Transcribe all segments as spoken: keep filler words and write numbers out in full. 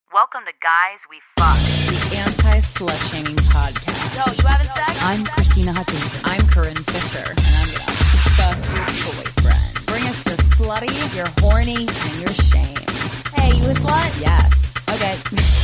Welcome to Guys We Fuck, the anti-slut-shaming podcast. Yo, you having sex? I'm Christina Hutchinson. I'm Corinne Fisher, and I'm gonna fuck your boyfriend. Bring us your slutty, your horny, and your shame. Hey, you a slut? Yes. Okay.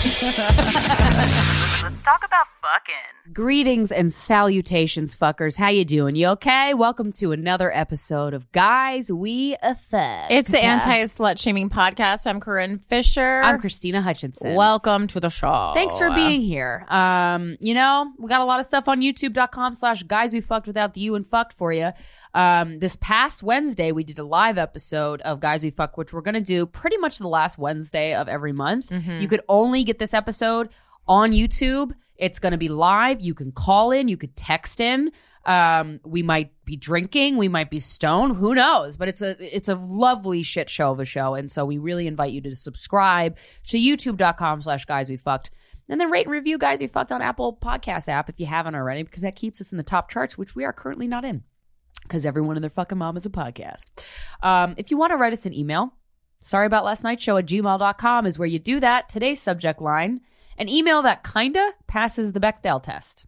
Let's talk about fucking. Greetings and salutations, fuckers. How you doing? You okay? Welcome to another episode of Guys We Fuck. It's the anti-slut shaming podcast. I'm Corinne Fisher. I'm Christina Hutchinson. Welcome to the show. Thanks for being here. Um, you know, we got a lot of stuff on youtube.com slash guys we fucked without the you and fucked for you. Um, this past Wednesday, we did a live episode of Guys We Fuck, which we're going to do pretty much the last Wednesday of every month. Mm-hmm. You could only get this episode on YouTube. It's going to be live. You can call in. You could text in. Um, we might be drinking. We might be stoned. Who knows? But it's a it's a lovely shit show of a show. And so we really invite you to subscribe to youtube.com slash guys we fucked. And then rate and review Guys We Fucked on Apple Podcast app if you haven't already, because that keeps us in the top charts, which we are currently not in, because everyone and their fucking mom is a podcast. Um, if you want to write us an email, sorry about last night's show at gmail dot com is where you do that. Today's subject line, an email that kinda passes the Bechdel test.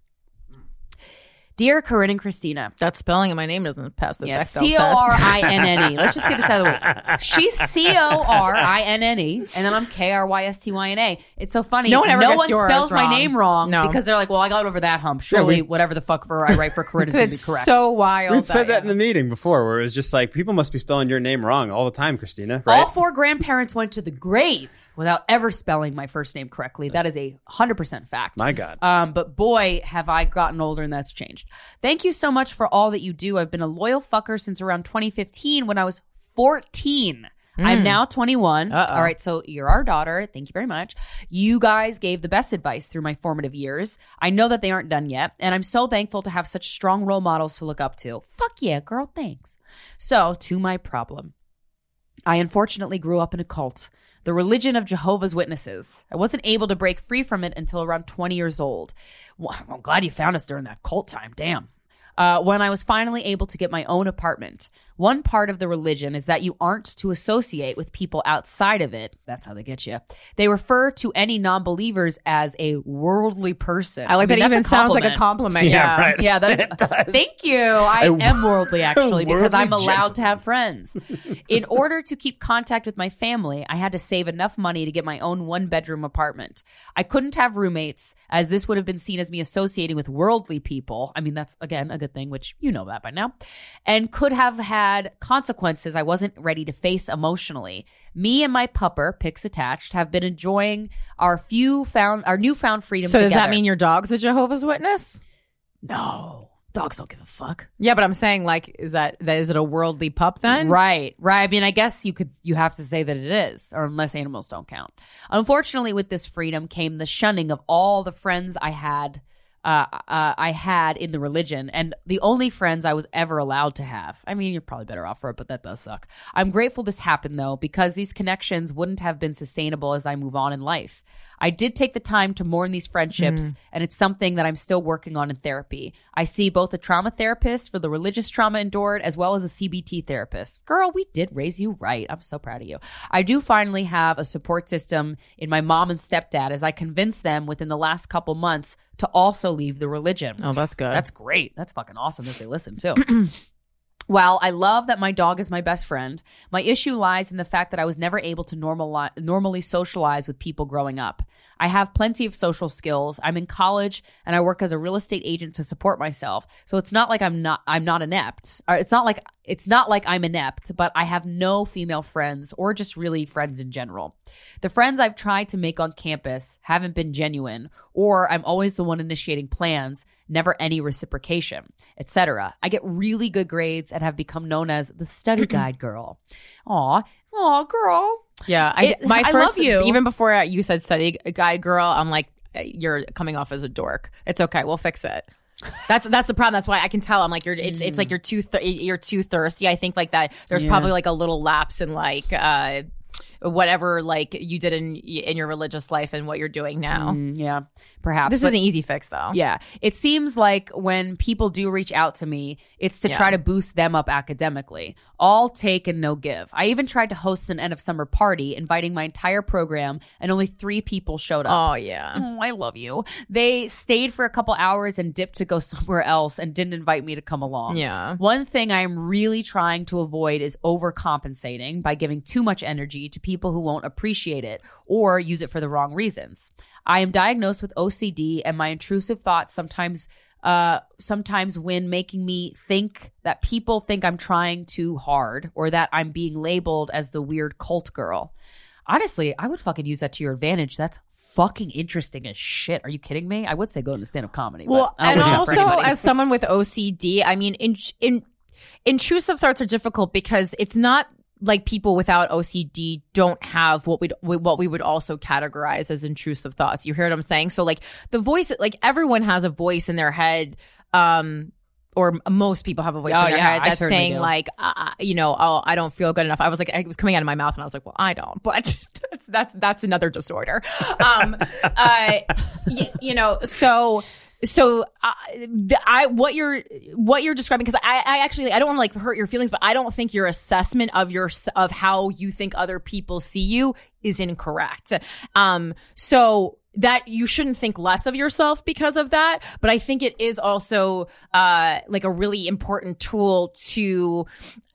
Dear Corinne and Christina. That spelling of my name doesn't pass the Yeah, Bechdel test. C O R I N N E. Let's just get this out of the way. She's C O R I N N E, and then I'm K R Y S T Y N A. It's so funny. No one ever no gets one yours spells wrong. my name wrong No. because they're like, well, I got over that hump. Surely Yeah, we- whatever the fuck for I write for Corinne is going to be It's correct. so wild. We'd said that in yeah. the meeting before, where it was just like, people must be spelling your name wrong all the time, Christina, right? All four grandparents went to the grave without ever spelling my first name correctly. That is a one hundred percent fact. My God. Um, but boy, have I gotten older and that's changed. Thank you so much for all that you do. I've been a loyal fucker since around twenty fifteen when I was fourteen. I'm now twenty-one. Uh-oh. All right, so you're our daughter. Thank you very much. You guys gave the best advice through my formative years. I know that they aren't done yet, and I'm so thankful to have such strong role models to look up to. Fuck yeah, girl, thanks. So, to my problem. I unfortunately grew up in a cult, the religion of Jehovah's Witnesses. I wasn't able to break free from it until around twenty years old. Well, I'm glad you found us during that cult time. Damn. Uh, when I was finally able to get my own apartment. One part of the religion is that you aren't to associate with people outside of it. That's how they get you. They refer to any non-believers as a worldly person. I like mean, that. Even that's a sounds like a compliment. compliment. Yeah, Yeah, right. Yeah, that's thank you. I A am worldly actually because I'm worldly allowed to have friends. In order to keep contact with my family, I had to save enough money to get my own one-bedroom apartment. I couldn't have roommates, as this would have been seen as me associating with worldly people. I mean, that's again a good thing, which you know that by now, and could have had consequences I wasn't ready to face emotionally. Me and my pupper, pics attached, have been enjoying our few found our newfound freedom. So does together. that mean your dog's a Jehovah's Witness? No, dogs don't give a fuck. Yeah, but I'm saying, like, is that, that is it a worldly pup then? Right, right. I mean, I guess you could, you have to say that it is, or unless animals don't count. Unfortunately, with this freedom came the shunning of all the friends I had, uh, uh, I had in the religion, and the only friends I was ever allowed to have. I mean, you're probably better off for it, but that does suck. I'm grateful this happened though, because these connections wouldn't have been sustainable as I move on in life. I did take the time to mourn these friendships, mm. and it's something that I'm still working on in therapy. I see both a trauma therapist for the religious trauma endured as well as a C B T therapist. Girl, we did raise you right. I'm so proud of you. I do finally have a support system in my mom and stepdad as I convinced them within the last couple months to also leave the religion. Oh, that's good. That's great. That's fucking awesome that they listen too. While I love that my dog is my best friend, my issue lies in the fact that I was never able to normal, normally socialize with people growing up. I have plenty of social skills. I'm in college and I work as a real estate agent to support myself. So it's not like I'm not I'm not inept. Or it's not like it's not like I'm inept, but I have no female friends or just really friends in general. The friends I've tried to make on campus haven't been genuine, or I'm always the one initiating plans, never any reciprocation, et cetera. I get really good grades and have become known as the study guide girl. Aw, aw, girl. Yeah, I, It- my I first, love you. even before you said study guy girl, I'm like, you're coming off as a dork. It's okay, we'll fix it. That's that's the problem. That's why I can tell. I'm like, you're. It's it's like you're too th- you're too thirsty. I think like that. There's Yeah. probably like a little lapse in like. uh whatever like you did in in your religious life and what you're doing now. Mm, yeah, perhaps. This But- is an easy fix though. Yeah. It seems like when people do reach out to me, it's to Yeah. try to boost them up academically. All take and no give. I even tried to host an end of summer party, inviting my entire program, and only three people showed up. Oh yeah. Oh, I love you. They stayed for a couple hours and dipped to go somewhere else and didn't invite me to come along. Yeah. One thing I am really trying to avoid is overcompensating by giving too much energy to people who won't appreciate it or use it for the wrong reasons. I am diagnosed with O C D, and my intrusive thoughts sometimes uh sometimes when making me think that people think I'm trying too hard or that I'm being labeled as the weird cult girl. Honestly, I would fucking use that to your advantage. That's fucking interesting as shit. Are you kidding me? I would say go into stand-up comedy. Well, but I don't and wish that for also anybody. as someone with O C D, I mean, in, in intrusive thoughts are difficult because it's not like people without O C D don't have what we what we would also categorize as intrusive thoughts. You hear what I'm saying? So like the voice, like everyone has a voice in their head. Um, or most people have a voice Oh, in their yeah, head I that's certainly saying do. like, uh, you know, oh, I don't feel good enough. I was like, it was coming out of my mouth, and I was like, well, I don't, but that's that's that's another disorder. Um, uh, y- you know, so. So uh, the, I what you're what you're describing, because I, I actually I don't want to like hurt your feelings, but I don't think your assessment of your of how you think other people see you is incorrect. Um, so that you shouldn't think less of yourself because of that, but I think it is also uh like a really important tool to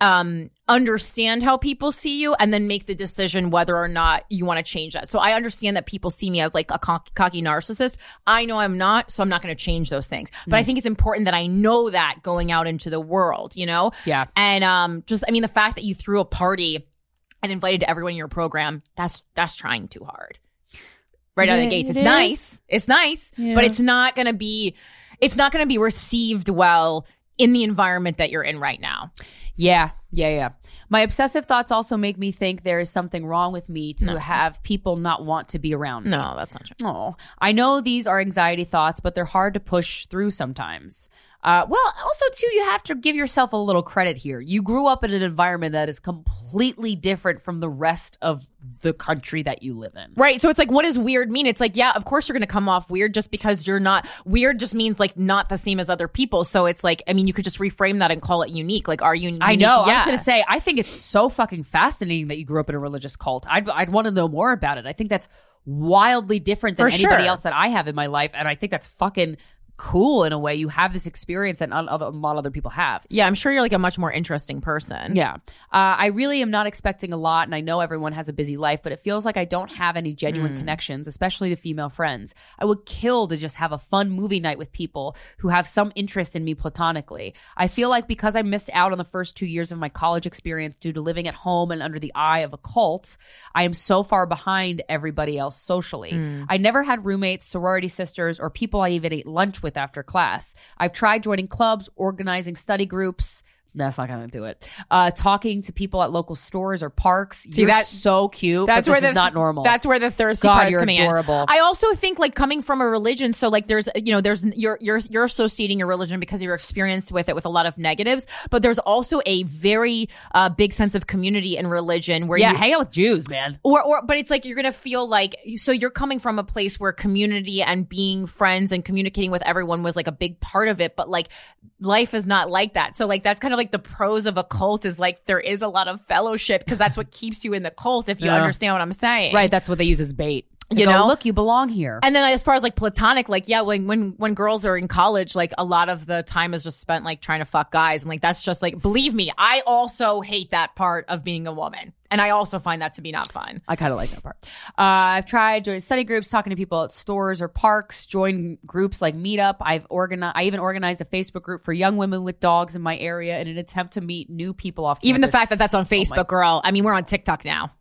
um understand how people see you and then make the decision whether or not you want to change that. So I understand that people see me as like a cocky, cocky narcissist. I know I'm not, so I'm not going to change those things. But I think it's important that I know that going out into the world, you know? Yeah. And um just I mean the fact that you threw a party and invited everyone in your program, that's that's trying too hard. Right out of the gates. It It's is. nice. It's nice, Yeah. but it's not going to be it's not going to be received well in the environment that you're in right now. Yeah, yeah, yeah. My obsessive thoughts also make me think there is something wrong with me to No. have people not want to be around me. No, that's not true. Oh, I know these are anxiety thoughts, but they're hard to push through sometimes. Uh, well, also, too, you have to give yourself a little credit here. You grew up in an environment that is completely different from the rest of the country that you live in. Right. So it's like, what does weird mean? It's like, yeah, of course you're going to come off weird just because you're not weird just means like not the same as other people. So it's like, I mean, you could just reframe that and call it unique. Like, are you unique? I know. I was Yes. going to say, I think it's so fucking fascinating that you grew up in a religious cult. I'd, I'd want to know more about it. I think that's wildly different than For anybody sure. else that I have in my life. And I think that's fucking cool in a way. You have this experience that not other, a lot of other people have. Yeah, I'm sure you're like a much more interesting person. Yeah. Uh, I really am not expecting a lot, and I know everyone has a busy life, but it feels like I don't have any genuine connections, especially to female friends. I would kill to just have a fun movie night with people who have some interest in me platonically. I feel like because I missed out on the first two years of my college experience due to living at home and under the eye of a cult, I am so far behind everybody else socially. I never had roommates, sorority sisters, or people I even ate lunch with after class. I've tried joining clubs, organizing study groups. That's not gonna do it. Uh, talking to people at local stores or parks. See, You're that- so cute. That's but where this the is not normal. That's where the thirsty God, part is you're coming adorable. in. I also think like coming from a religion, so like there's you know there's you're you're you're associating your religion because you're experienced with it with a lot of negatives, but there's also a very uh, big sense of community in religion where yeah, you, hang out with Jews, man. or or but it's like you're gonna feel like so you're coming from a place where community and being friends and communicating with everyone was like a big part of it, but like life is not like that. So like that's kind of like the pros of a cult is like there is a lot of fellowship because that's what keeps you in the cult if you Yeah. understand what I'm saying. Right, that's what they use as bait. They You go, know? look, you belong here. And then as far as like platonic, like, yeah, like when, when girls are in college, like a lot of the time is just spent like trying to fuck guys. And like, that's just like, believe me, I also hate that part of being a woman. And I also find that to be not fun. I kind of like that part. Uh, I've tried joining study groups, talking to people at stores or parks, join groups like Meetup. I've organized. I even organized a Facebook group for young women with dogs in my area in an attempt to meet new people off Even the campus. fact that that's on Facebook, girl. I mean, we're on TikTok now.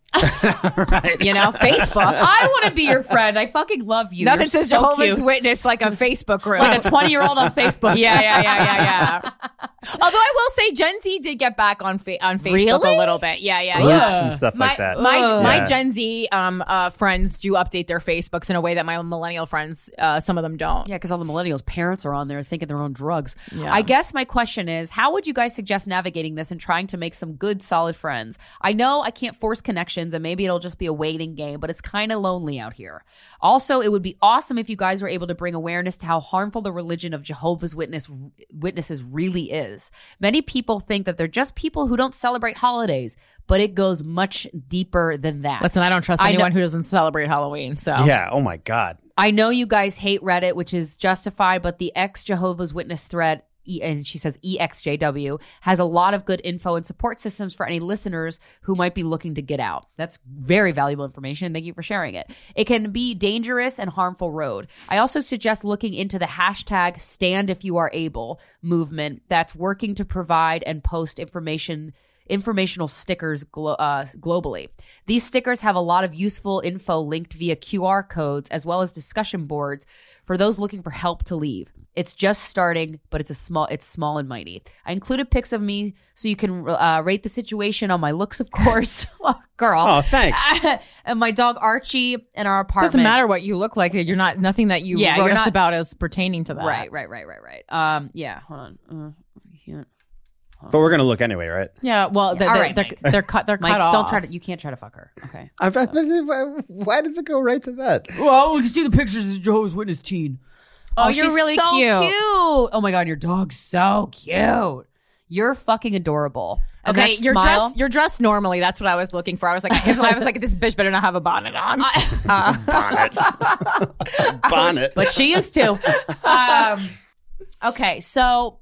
Right. You know, Facebook. I want to be your friend. I fucking love you. Nothing You're says so Jehovah's cute. Witness like a Facebook group. Like a twenty-year-old on Facebook. Yeah, yeah, yeah, yeah, yeah. Although I will say Gen Z did get back on fa- on Facebook Really? a little bit. Yeah, yeah, Groups yeah. and stuff My like that. my, Ugh. my Yeah. Gen Z um uh friends do update their Facebooks in a way that my millennial friends uh some of them don't. Yeah, because all the millennials' parents are on there thinking they're on drugs. Yeah. I guess my question is, how would you guys suggest navigating this and trying to make some good, solid friends? I know I can't force connections, questions, and maybe it'll just be a waiting game, but it's kind of lonely out here. Also, it would be awesome if you guys were able to bring awareness to how harmful the religion of Jehovah's Witness Witnesses really is. Many people think that they're just people who don't celebrate holidays, but it goes much deeper than that. Listen, I don't trust I anyone know- who doesn't celebrate Halloween. So Yeah. Oh my God. I know you guys hate Reddit, which is justified, but the ex-Jehovah's Witness thread, E- and she says E X J W, has a lot of good info and support systems for any listeners who might be looking to get out. That's very valuable information. Thank you for sharing it. It can be dangerous and harmful road. I also suggest looking into the hashtag Stand If You Are Able movement that's working to provide and post information informational stickers glo- uh, globally. These stickers have a lot of useful info linked via Q R codes as well as discussion boards for those looking for help to leave. It's just starting, but it's a small, it's small and mighty. I included pics of me so you can uh, rate the situation on my looks, of course. Oh, girl. Oh, thanks. And my dog Archie and our apartment. doesn't matter what you look like. You're not nothing that you Yeah, wrote you're us not- about as pertaining to that. Right, right, right, right, right. Um, yeah, hold on. Uh, I can't. But we're gonna look anyway, right? Yeah. Well, Yeah, they're, all they're, right, they're, Mike. they're cut. They're Mike, cut off. don't try to. You can't try to fuck her. Okay. I, I, why does it go right to that? Well, we can see the pictures of Jehovah's Witness teen. Oh, you're she's really so cute. Oh my god, your dog's so cute. You're fucking adorable. And Okay, that you're smile- dressed. You're dressed normally. That's what I was looking for. I was like, I was like, this bitch better not have a bonnet on. Uh, Bonnet. Bonnet. but she used to. Um, okay, so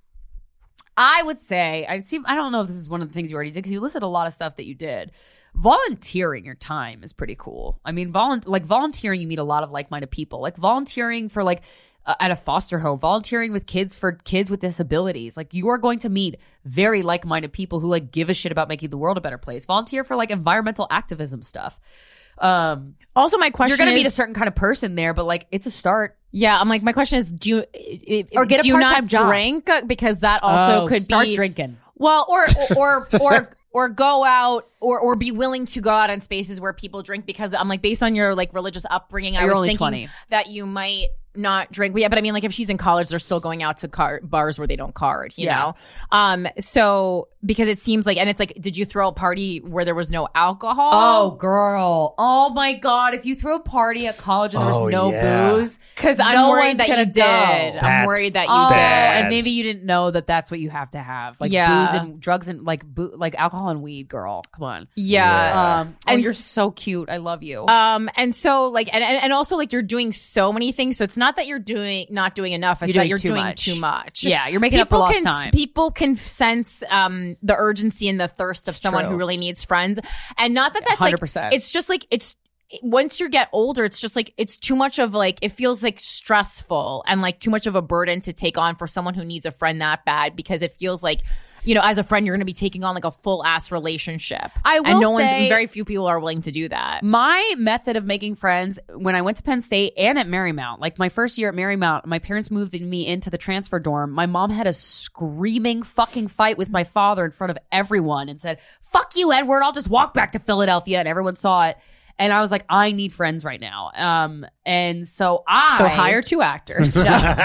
I would say I see. I don't know if this is one of the things you already did because you listed a lot of stuff that you did. Volunteering your time is pretty cool. I mean, volun- like volunteering, you meet a lot of like-minded people. Like volunteering for like uh, at a foster home, volunteering with kids for kids with disabilities. Like you are going to meet very like-minded people who like give a shit about making the world a better place. Volunteer for like environmental activism stuff. Um, also, my question you're going to is, meet a certain kind of person there, but like it's a start. yeah, I'm like, my question is, do you i- i- Or get a do you part-time not job. drink because that also Oh, could start be drinking. Well, or or or or, or go out or or be willing to go out in spaces where people drink because I'm like, based on your like religious upbringing, I You're was only thinking twenty. that you might not drink. Yeah, but I mean, like if she's in college, they're still going out to car- bars where they don't card, you Yeah. know? Um, so because it seems like, and it's like, did you throw a party where there was no alcohol? Oh, girl. Oh, my God. If you throw a party at college and there was Oh, no yeah. booze, because I'm no worried one's that gonna you did. go. I'm That's worried that you oh, did. bad. and maybe you didn't know that that's what you have to have. Like Yeah. booze and drugs and like boo- like alcohol and weed, girl. Come on. Yeah. Um, and And you're s- so cute. I love you. Um, and so like, and, and and also like you're doing so many things. So it's not that you're doing not doing enough. It's You're that doing you're too doing much. too much. Yeah, you're making up for People lost can, time. People can sense um the urgency and the thirst of It's someone true. who really needs friends, and not that that's one hundred like. percent. It's just like it's. Once you get older, it's just like it's too much of like it feels like stressful and like too much of a burden to take on for someone who needs a friend that bad, because it feels like, you know, as a friend, you're going to be taking on like a full ass relationship. I will and no one's say- very few people are willing to do that. My method of making friends when I went to Penn State and at Marymount, like my first year at Marymount, my parents moved me into the transfer dorm. My mom had a screaming fucking fight with my father in front of everyone and said, "Fuck you, Edward. I'll just walk back to Philadelphia." And everyone saw it. And I was like, I need friends right now. Um, and so I So hire two actors.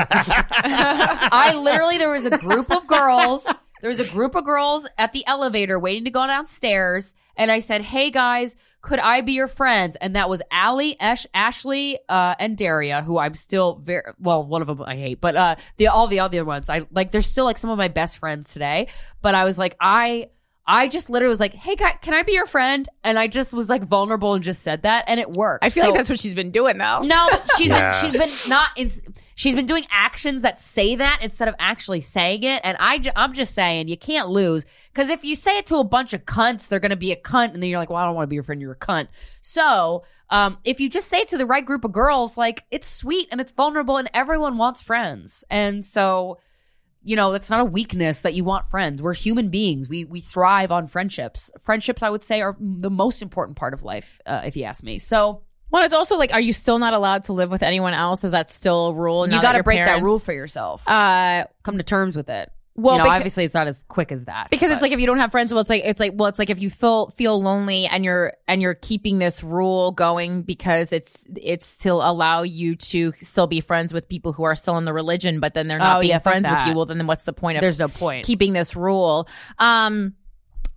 I literally, there was a group of girls. There was a group of girls at the elevator waiting to go downstairs. And I said, "Hey guys, could I be your friends?" And that was Allie, Ash, Ashley, uh, and Daria, who I'm still very, well, one of them I hate, but, uh, the, all the other ones, I like, they're still like some of my best friends today. But I was like, I, I just literally was like, "Hey guy, can I be your friend?" And I just was like vulnerable and just said that, and it worked. I feel So- like that's what she's been doing though. no, but she's Yeah. been she's been not in, she's been doing actions that say that instead of actually saying it. And I ju- I'm just saying you can't lose, because if you say it to a bunch of cunts, they're gonna be a cunt, and then you're like, "Well, I don't want to be your friend. You're a cunt." So um, if you just say it to the right group of girls, like it's sweet and it's vulnerable, and everyone wants friends, and so. You know, it's not a weakness that you want friends. We're human beings. We we thrive on friendships. Friendships, I would say, are the most important part of life, uh, if you ask me. So Well, it's also like, are you still not allowed to live with anyone else? Is that still a rule? now you that got to your break that parents- rule for yourself. Uh, Come to terms with it. well, you know, because, obviously, it's not as quick as that. because it's but- like if you don't have friends, well, it's like it's like well, it's like if you feel feel lonely and you're and you're keeping this rule going because it's it's to allow you to still be friends with people who are still in the religion, but then they're not Oh, being yeah, fuck friends with that. you. Well, then what's the point of there's no point. keeping this rule? Um.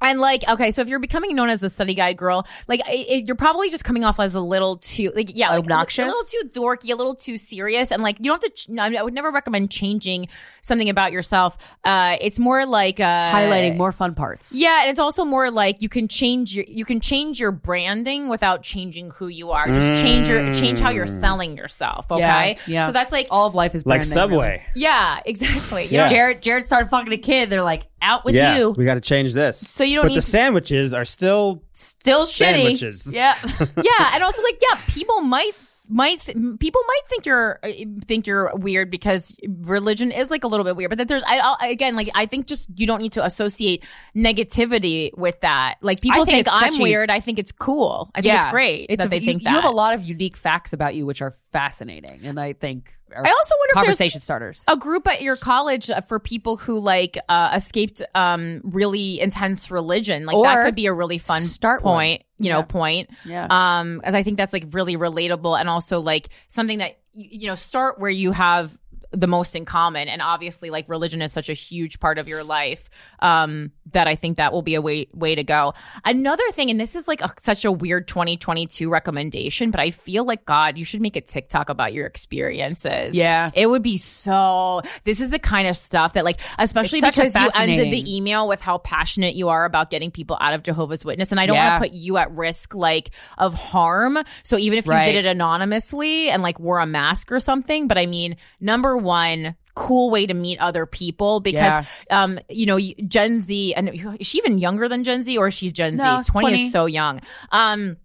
And like, okay, so if you're becoming known as the study guide girl, like it, it, you're probably just coming off as a little too, like, yeah, like, obnoxious, a little too dorky, a little too serious, and like you don't have to. Ch- I would never recommend changing something about yourself. Uh, it's more like uh, highlighting more fun parts. Yeah, and it's also more like you can change your you can change your branding without changing who you are. Just change your change how you're selling yourself. Okay, Yeah, yeah. so that's like All of life is Like branding, Subway. really. yeah, exactly. You Yeah. know, Jared Jared started fucking a kid. They're like, out with yeah, you. we got to change this. So you don't but need the to- sandwiches are still Still shitty. sandwiches. Yeah. yeah, and also like yeah, people might might th- people might think you're uh, think you're weird because religion is like a little bit weird, but that there's I I'll, again like I think just you don't need to associate negativity with that. Like people I think think, it's I'm such a- weird. I think it's cool. I think it's great It's that a- they you, think that. you have a lot of unique facts about you, which are fascinating, and I think are I also wonder if there's conversation starters. a group at your college uh, for people who like uh, escaped um, really intense religion. Like that Or could be a really fun start one. point. You know, Yeah. point. Yeah. Um, as I think that's like really relatable and also like something that y- you know start where you have the most in common. And obviously, like religion is such a huge part of your life um, that I think that will be a way way to go. Another thing, and this is like a, such a weird twenty twenty-two recommendation, but I feel like God, you should make a TikTok about your experiences. Yeah. It would be so. This is the kind of stuff that, like, especially It's such a because you ended fascinating- the email with how passionate you are about getting people out of Jehovah's Witness, and I don't Yeah. want to put you at risk, like, of harm. So even if you Right. did it anonymously and like wore a mask or something, but I mean, number one. Cool way to meet other people because, um, you know, Gen Z, and is she even younger than Gen Z or she's Gen No, Z? twenty, twenty. is so young. Um,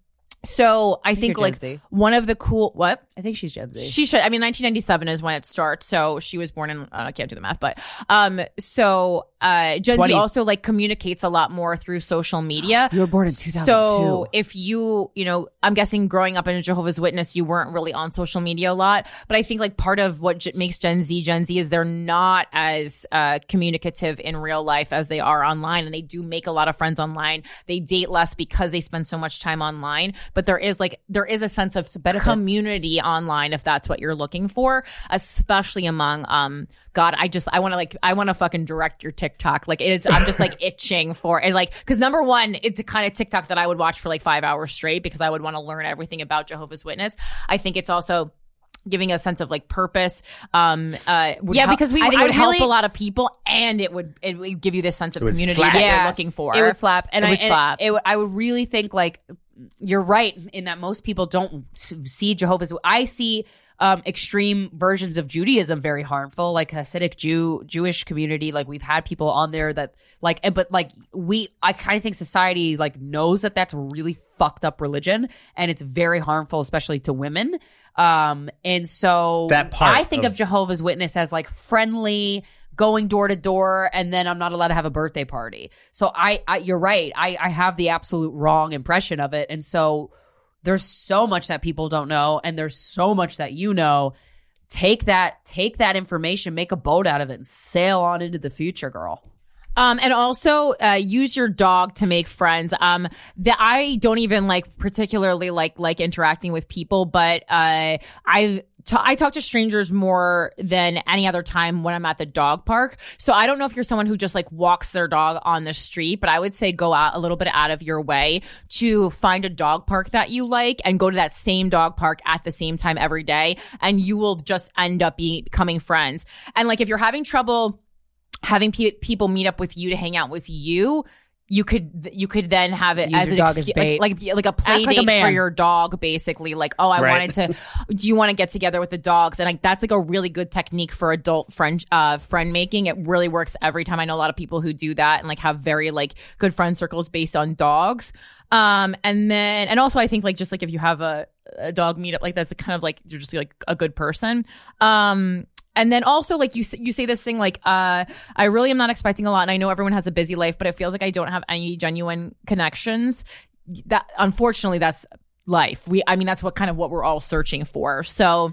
so I, think, you're like Gen Z. one of the cool, what? I think she's Gen Z. She should. I mean, nineteen ninety-seven is when it starts. So she was born in. Uh, I can't do the math, but um. So uh, Gen twenty. Z also like communicates a lot more through social media. You were born in two thousand two. So if you, you know, I'm guessing growing up in a Jehovah's Witness, you weren't really on social media a lot. But I think like part of what j- makes Gen Z Gen Z is they're not as uh, communicative in real life as they are online, and they do make a lot of friends online. They date less because they spend so much time online. But there is like there is a sense of benefits. community online if that's what you're looking for, especially among um God, I just I want to like I want to fucking direct your TikTok. Like it is I'm just like itching for it, like because number one, it's the kind of TikTok that I would watch for like five hours straight because I would want to learn everything about Jehovah's Witness. I think it's also giving a sense of like purpose. Um, uh, would Yeah, help- because we- I think it I would help really- a lot of people, and it would it would give you this sense of would community slap. that Yeah. you're looking for. It would slap, and It I would and slap. It, would- I would really think like you're right in that most people don't s- see Jehovah's. I see um, extreme versions of Judaism very harmful, like Hasidic Jew Jewish community. Like we've had people on there that like, and- but like we, I kind of think society like knows that that's really fucked up religion, and it's very harmful, especially to women. Um, and so That part I think of, of- Jehovah's Witness as like friendly, going door to door, and then I'm not allowed to have a birthday party. So I, I you're right. I, I have the absolute wrong impression of it. And so there's so much that people don't know, and there's so much that you know. Take that, take that information, make a boat out of it, and sail on into the future, girl. Um, and also uh, use your dog to make friends. Um, that I don't even like particularly like like interacting with people, but uh, I've t- I talk to strangers more than any other time when I'm at the dog park. So I don't know if you're someone who just like walks their dog on the street, but I would say go out a little bit out of your way to find a dog park that you like and go to that same dog park at the same time every day, and you will just end up be- becoming friends. And like if you're having trouble having pe- people meet up with you to hang out with you, you could you could then have it Use as your an dog excu- as bait. like like like a play Act like a date man. for your dog, basically. Like, oh, I Right. wanted to. Do you want to get together with the dogs? And like that's like a really good technique for adult friend uh friend making. It really works every time. I know a lot of people who do that and like have very like good friend circles based on dogs. Um, and then and also I think like just like if you have a a dog meetup, like that's kind of like you're just like a good person. Um. And then also, like you, you say this thing like, uh, I really am not expecting a lot, and I know everyone has a busy life, but it feels like I don't have any genuine connections. That unfortunately, that's life. We, I mean, that's what kind of what we're all searching for. So,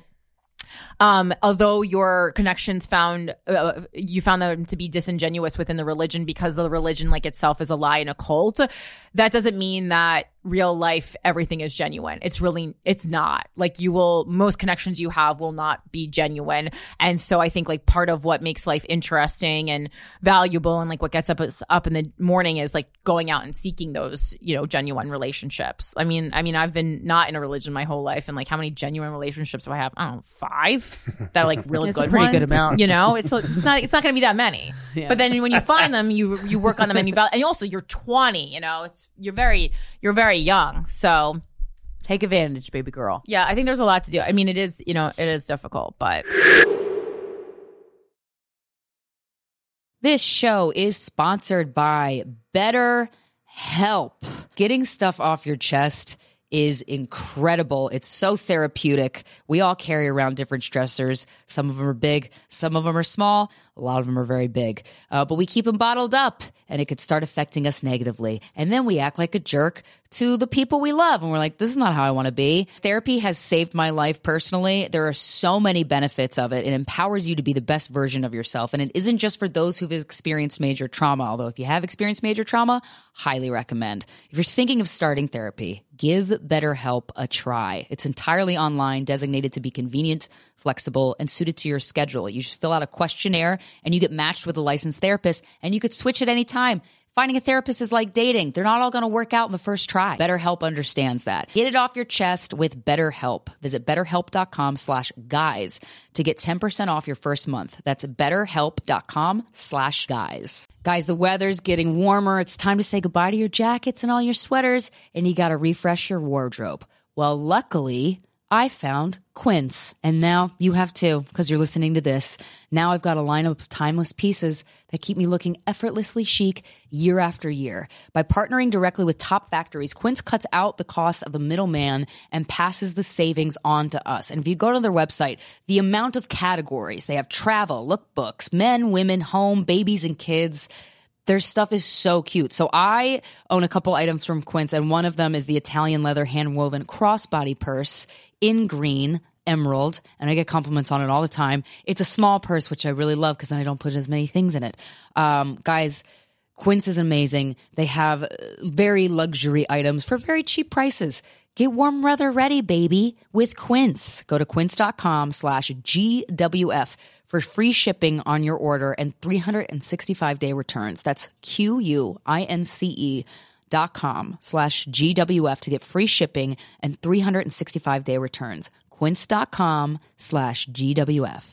um, although your connections found uh, you found them to be disingenuous within the religion because the religion like itself is a lie and a cult, that doesn't mean that real life everything is genuine. It's really, it's not. Like you will, most connections you have will not be genuine. And so I think like part of what makes life interesting and valuable and like what gets up us up in the morning is like going out and seeking those, you know, genuine relationships. I mean, I mean, I've been not in a religion my whole life, and like how many genuine relationships do I have? I don't know, five that are like really It's good. a pretty one. good amount. You know, it's it's not it's not going to be that many. Yeah. But then when you find them, you you work on them and you val- and also you're twenty. You know, it's you're very you're very young. So Take advantage, baby girl. yeah, I think there's a lot to do. I mean, it is you know it is difficult, but This show is sponsored by BetterHelp. Getting stuff off your chest is incredible. It's so therapeutic. We all carry around different stressors. Some of them are big, some of them are small, a lot of them are very big. Uh, but we keep them bottled up, and it could start affecting us negatively. And then we act like a jerk to the people we love, and we're like, this is not how I want to be. Therapy has saved my life personally. There are so many benefits of it. It empowers you to be the best version of yourself, and it isn't just for those who've experienced major trauma, although if you have experienced major trauma, highly recommend. If you're thinking of starting therapy, give BetterHelp a try. It's entirely online, designated to be convenient, flexible, and suited to your schedule. You just fill out a questionnaire and you get matched with a licensed therapist, and you could switch at any time. Finding a therapist is like dating. They're not all going to work out in the first try. BetterHelp understands that. Get it off your chest with BetterHelp. Visit betterhelp.com slash guys to get ten percent off your first month. That's betterhelp.com slash guys. Guys, the weather's getting warmer. It's time to say goodbye to your jackets and all your sweaters, and you got to refresh your wardrobe. Well, luckily, I found Quince, and now you have too, because you're listening to this. Now I've got a lineup of timeless pieces that keep me looking effortlessly chic year after year. By partnering directly with top factories, Quince cuts out the cost of the middleman and passes the savings on to us. And if you go to their website, the amount of categories, they have travel, lookbooks, men, women, home, babies, and kids. Their stuff is so cute. So I own a couple items from Quince, and one of them is the Italian leather hand-woven crossbody purse in green, emerald, and I get compliments on it all the time. It's a small purse, which I really love because then I don't put as many things in it. Um, guys, Quince is amazing. They have very luxury items for very cheap prices. Get warm weather ready, baby, with Quince. Go to quince.com slash GWF for free shipping on your order and three hundred sixty-five day returns. That's Q-U-I-N-C-E dot com slash G-W-F to get free shipping and three hundred sixty-five day returns. Quince.com slash G-W-F.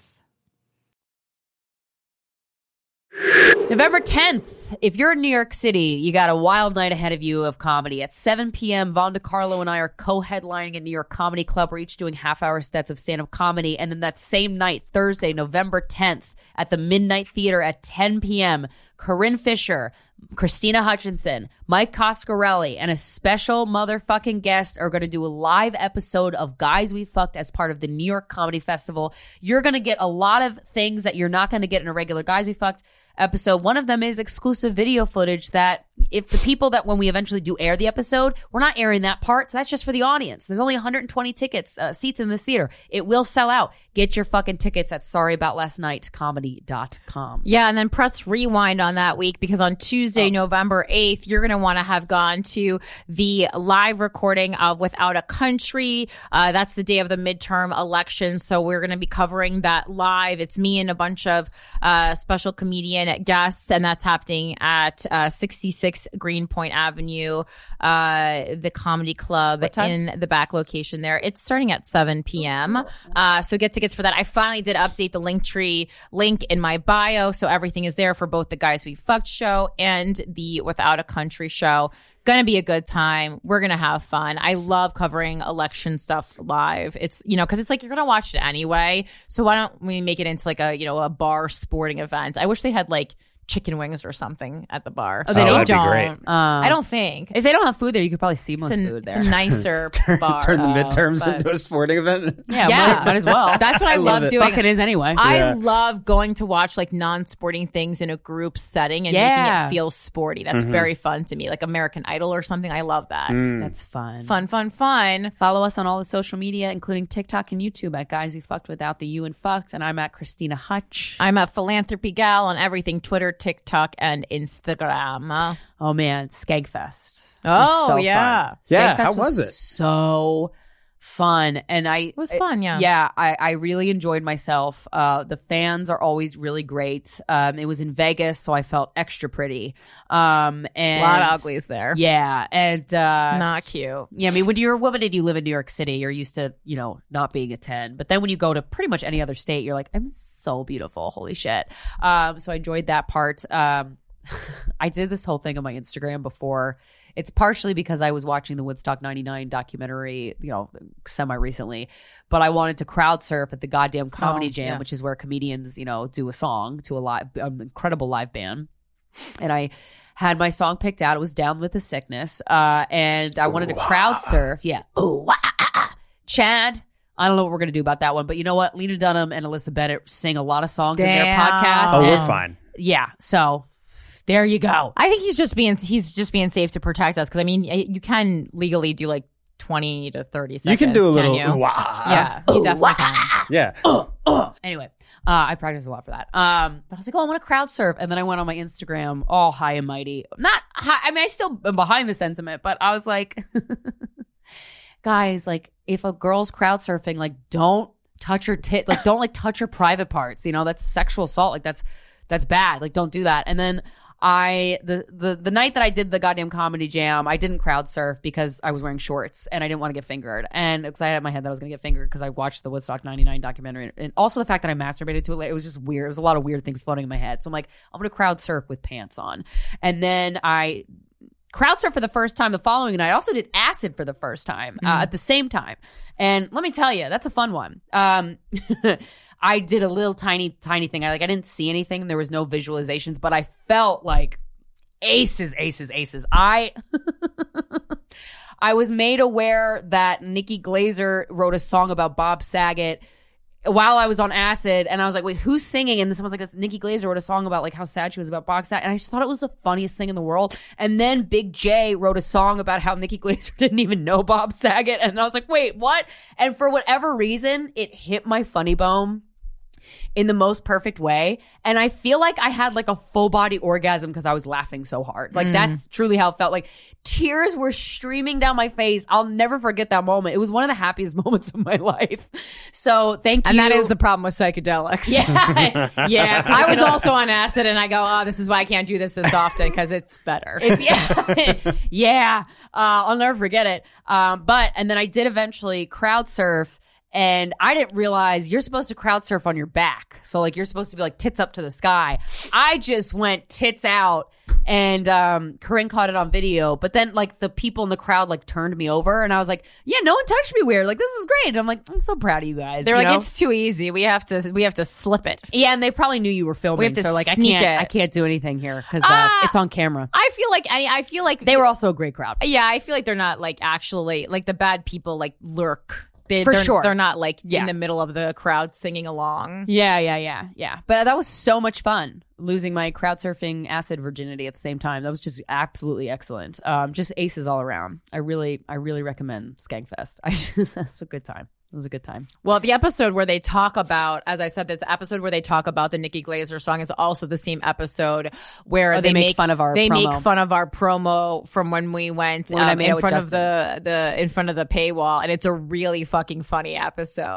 November tenth, if you're in New York City, you got a wild night ahead of you of comedy. At seven p.m., Von DiCarlo and I are co-headlining at New York Comedy Club. We're each doing half-hour sets of stand-up comedy. And then that same night, Thursday, November tenth, at the Midnight Theater at ten p.m., Corinne Fisher, Christina Hutchinson, Mike Coscarelli, and a special motherfucking guest are going to do a live episode of Guys We Fucked as part of the New York Comedy Festival. You're going to get a lot of things that you're not going to get in a regular Guys We Fucked episode. One of them is exclusive video footage that if the people that when we eventually do air the episode, we're not airing that part. So that's just for the audience. There's only one hundred twenty tickets, uh, seats in this theater. It will sell out. Get your fucking tickets at sorry about last night comedy dot com. yeah, and then press rewind on that week because on Tuesday, Oh. November eighth, you're going to want to have gone to the live recording of Without a Country. Uh, that's the day of the midterm election. So we're going to be covering that live. It's me and a bunch of uh, special comedian guests, and that's happening at uh, sixty-six Greenpoint Avenue, uh, the Comedy Club in the back location there. It's starting at seven p.m. Uh, so get tickets for that. I finally did update the Linktree link in my bio, so everything is there for both the Guys We Fucked show and the Without a Country show. Gonna be a good time. We're gonna have fun. I love covering election stuff live. It's, you know, because it's like you're gonna watch it anyway. So why don't we make it into like a, you know, a bar sporting event? I wish they had like chicken wings or something at the bar. Oh, they Oh, don't? that'd be don't. great. Um, I don't think. If they don't have food there, you could probably see most It's, an, food there. it's a nicer bar. Turn the uh, midterms but- into a sporting event. yeah, Yeah. Might, might as well. That's what I, I love love it. doing. Fuck it is anyway. I Yeah. love going to watch like non-sporting things in a group setting and Yeah. making it feel sporty. That's very fun to me. Like American Idol or something. I love that. That's fun. Fun, fun, fun. Follow us on all the social media, including TikTok and YouTube at Guys We Fucked Without the You and Fucked. And I'm at Christina Hutch. I'm a philanthropy gal on everything Twitter, TikTok, and Instagram. Oh man, Skagfest. Oh, so yeah. fun. Yeah, Skankfest how was it? So fun. And I It was fun, yeah. Yeah, I, I really enjoyed myself. Uh, the fans are always really great. Um, it was in Vegas, so I felt extra pretty. Um, and A lot of uglies there. Yeah, and uh, Not cute. yeah, I mean, when you're a woman and you live in New York City, you're used to, you know, not being a ten. But then when you go to pretty much any other state, you're like, I'm so beautiful. Holy shit. Um, so I enjoyed that part. Um, I did this whole thing on my Instagram before. It's partially because I was watching the Woodstock ninety-nine documentary, you know, semi recently, but I wanted to crowd surf at the goddamn Comedy Oh, Jam, yes. which is where comedians, you know, do a song to a live, an incredible live band. And I had my song picked out. It was Down with the Sickness. Uh, and I wanted to crowd surf. Yeah. Ooh, wah, ah, ah. Chad. I don't know what we're going to do about that one, but you know what? Lena Dunham and Alyssa Bennett sing a lot of songs in their Damn. podcast. Oh, we're and- fine. Yeah. So there you go. I think he's just being he's just being safe to protect us because I mean you can legally do like twenty to thirty seconds. You can do a little. you? Wah. Yeah, you definitely can. Yeah. Anyway, uh, I practiced a lot for that. Um, but I was like, oh, I want to crowd surf. And then I went on my Instagram, all high and mighty. Not high. I mean, I still am behind the sentiment, but I was like, guys, like, if a girl's crowd surfing, like, don't touch her tit. Like, don't, like, touch her private parts. You know, that's sexual assault. Like, that's, that's bad. Like, don't do that. And then I, the, the, the night that I did the goddamn Comedy Jam, I didn't crowd surf because I was wearing shorts and I didn't want to get fingered. And because I had in my head that I was going to get fingered because I watched the Woodstock ninety-nine documentary. And also the fact that I masturbated to it, it was just weird. It was a lot of weird things floating in my head. So I'm like, I'm going to crowd surf with pants on. And then I crowd surf for the first time the following night. I also did acid for the first time uh, at the same time. And let me tell you, that's a fun one. Um, I did a little tiny, tiny thing. I like I didn't see anything. There was no visualizations, but I felt like aces, aces, aces. I I was made aware that Nikki Glaser wrote a song about Bob Saget while I was on acid, and I was like, wait, who's singing? And someone was like, that's Nikki Glaser wrote a song about like how sad she was about Bob Saget. And I just thought it was the funniest thing in the world. And then Big J wrote a song about how Nikki Glaser didn't even know Bob Saget. And I was like, wait, what? And for whatever reason, it hit my funny bone in the most perfect way. And I feel like I had like a full body orgasm because I was laughing so hard. Like that's truly how it felt. Like tears were streaming down my face. I'll never forget that moment. It was one of the happiest moments of my life. So thank you. And that is the problem with psychedelics. yeah. Yeah. I was also on acid and I go, oh, this is why I can't do this as often because it's better. It's yeah, yeah. Uh, I'll never forget it. Um, but and then I did eventually crowd surf, and I didn't realize you're supposed to crowd surf on your back. So like you're supposed to be like tits up to the sky. I just went tits out, and um, Corinne caught it on video. But then like the people in the crowd like turned me over, and I was like, yeah, no one touched me weird. Like this is great. And I'm like, I'm so proud of you guys. They're you like, know? it's too easy. We have to we have to slip it. Yeah, and they probably knew you were filming. We have to so like I sneak can't it. I can't do anything here because uh, Ah! it's on camera. I feel like any I feel like They were also a great crowd. yeah, I feel like they're not like actually like the bad people like lurk. They, For they're, sure. They're not like Yeah. in the middle of the crowd singing along. Yeah, yeah, yeah, yeah. But that was so much fun, losing my crowd surfing acid virginity at the same time. That was just absolutely excellent. Um, just aces all around. I really, I really recommend Skankfest. I just, that's a good time. It was a good time. Well, the episode where they talk about, as I said, the episode where they talk about the Nikki Glaser song is also the same episode where Oh, they make fun of our they promo. make fun of our promo from when we went When I um, made in out with front of the the in front of the paywall, and it's a really fucking funny episode.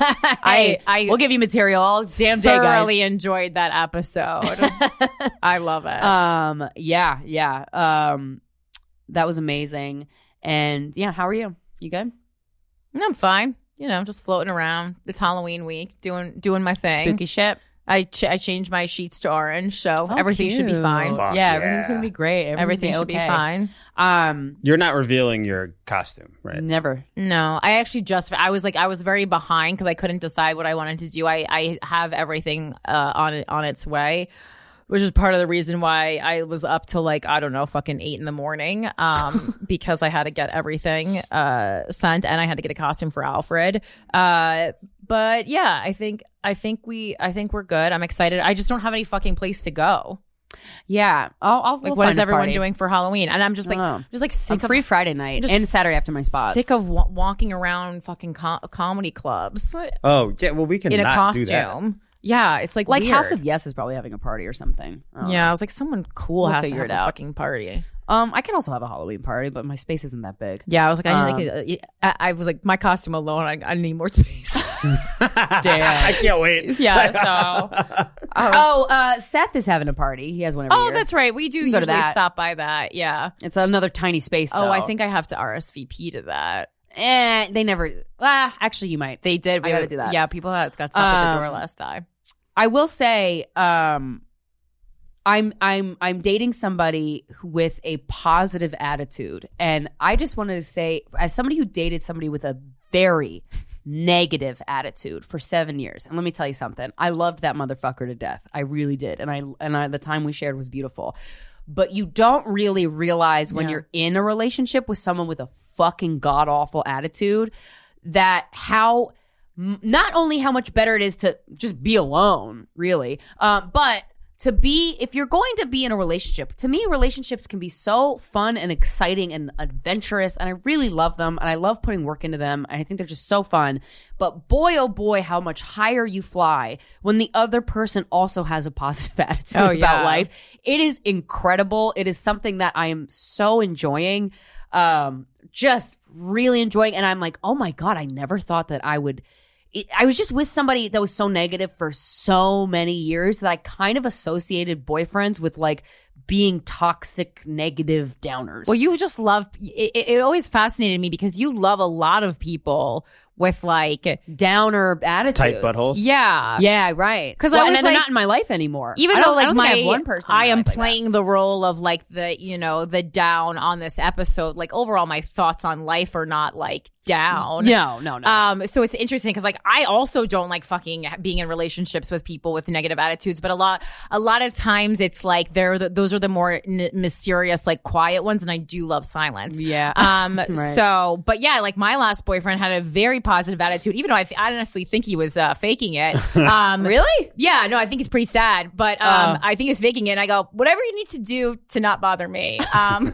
I, I we'll give you material all damn day, guys. thoroughly enjoyed that episode. I love it. Um, yeah, yeah. Um, that was amazing. And yeah, how are you? You good? I'm fine. You know, just floating around. It's Halloween week, doing doing my thing. Spooky shit. I ch- I changed my sheets to orange, so everything should be cute. fine. Fuck yeah, yeah. everything's gonna be great. Everything's Everything gonna should be okay. fine. Um, You're not revealing your costume, right? never. No, I actually just I was like I was very behind because I couldn't decide what I wanted to do. I I have everything uh, on it on its way, which is part of the reason why I was up till like I don't know fucking eight in the morning, um, because I had to get everything uh sent and I had to get a costume for Alfred. Uh, but yeah, I think I think we I think we're good. I'm excited. I just don't have any fucking place to go. Yeah, I'll. I'll Like, we'll what find is a everyone party. doing for Halloween? And I'm just like Oh. just like I'm sick of free Friday night just and Saturday after my spots. Sick of wa- walking around fucking co- comedy clubs Oh, yeah. Well, we can in a not do that. costume. Yeah, it's like like weird. House of Yes is probably having a party or something. I don't Yeah, I know. was like, someone cool We'll has figure to it have a out. fucking party. Um, I can also have a Halloween party, but my space isn't that big. Yeah, I was like, I, Um, like, I, I was like, my costume alone, I, I need more space. Damn. I can't wait. yeah, so. Oh, uh, Seth is having a party. He has one every Oh, year. that's right. We do can go to usually that. stop by that. Yeah. It's another tiny space. Though. Oh, I think I have to R S V P to that. Eh, they never. Ah, actually, you might. They did. I gotta do that. Yeah, people had got stuff at the door Um, last time. I will say, um, I'm I'm I'm dating somebody who- with a positive attitude, and I just wanted to say, as somebody who dated somebody with a very negative attitude for seven years, and let me tell you something, I loved that motherfucker to death. I really did, and I and I, the time we shared was beautiful. But you don't really realize when Yeah. you're in a relationship with someone with a fucking god awful attitude that how m- not only how much better it is to just be alone, really, um, but to be, if you're going to be in a relationship, to me, relationships can be so fun and exciting and adventurous, and I really love them, and I love putting work into them, and I think they're just so fun. But boy, oh boy, how much higher you fly when the other person also has a positive attitude Oh, about yeah. life. It is incredible. It is something that I am so enjoying, um, just really enjoying, and I'm like, oh my God, I never thought that I would. It, I was just with somebody that was so negative for so many years that I kind of associated boyfriends with like being toxic, negative downers. Well, you just love it, it. It always fascinated me because you love a lot of people with like, downer attitudes. Tight buttholes. yeah, Yeah, right. 'Cause well, I was and they're like- not in my life anymore. Even I though don't- I like don't my think I have one person, in my I am life like that. playing the role of like the you know the down on this episode. Like overall, my thoughts on life are not like down. No, no, no. Um, so it's interesting because like I also don't like fucking being in relationships with people with negative attitudes, but a lot, a lot of times it's like they're the, those are the more n- mysterious, like quiet ones, and I do love silence. Yeah. Um. Right. So, but yeah, like my last boyfriend had a very positive attitude, even though I, th- I honestly think he was uh, faking it. Um. Really? Yeah. No, I think he's pretty sad, but um, Uh. I think he's faking it. And I go, whatever you need to do to not bother me. Um.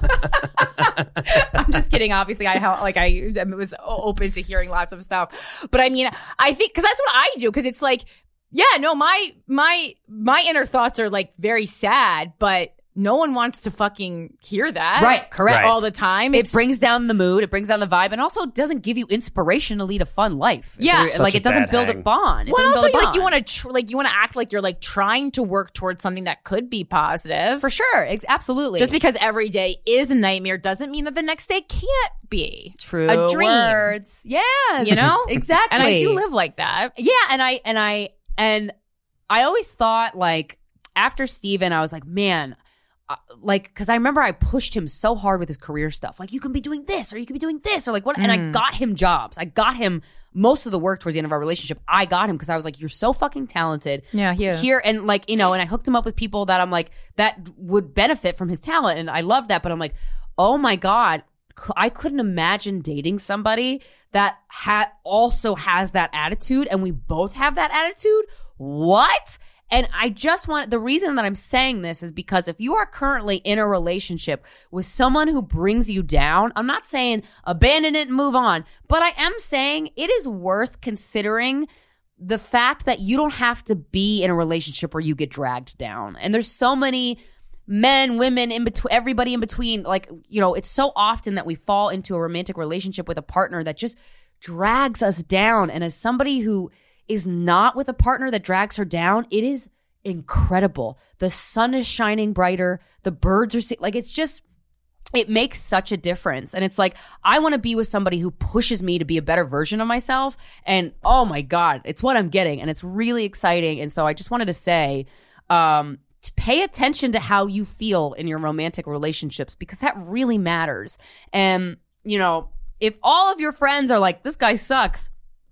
I'm just kidding. Obviously, I hel- like I was open to hearing lots of stuff, but I mean, I think because that's what I do. Because it's like, yeah, no, my my my inner thoughts are like very sad, but no one wants to fucking hear that, Right, correct. Right. all the time. It It's- brings down the mood. It brings down the vibe, and also doesn't give you inspiration to lead a fun life. Yeah. It's like Such it a doesn't bad build a hang. bond. It Well, doesn't also, build a like you bond. want to tr- like you want to act like you're like trying to work towards something that could be positive. for sure. Ex- absolutely. Just because every day is a nightmare doesn't mean that the next day can't be true a dream. words. Yeah, You know? exactly. And I do live like that. Yeah, and I and I and I always thought like after Steven, I was like, man, uh, like because I remember I pushed him so hard with his career stuff. Like you can be doing this or you can be doing this or like what? And I got him jobs. I got him most of the work towards the end of our relationship. I got him because I was like, you're so fucking talented. Yeah, he is. Here and like you know, and I hooked him up with people that I'm like that would benefit from his talent, and I love that. But I'm like, oh my God. I couldn't imagine dating somebody that ha- also has that attitude and we both have that attitude. What? And I just want the reason that I'm saying this is because if you are currently in a relationship with someone who brings you down, I'm not saying abandon it and move on, but I am saying it is worth considering the fact that you don't have to be in a relationship where you get dragged down. And there's so many men, women, in between, everybody in between. Like, you know, it's so often that we fall into a romantic relationship with a partner that just drags us down. And as somebody who is not with a partner that drags her down, it is incredible. The sun is shining brighter. The birds are sing- like, it's just, it makes such a difference. And it's like, I want to be with somebody who pushes me to be a better version of myself. And oh my God, it's what I'm getting. And it's really exciting. And so I just wanted to say, um, to pay attention to how you feel in your romantic relationships, because that really matters. And, you know, if all of your friends are like, this guy sucks,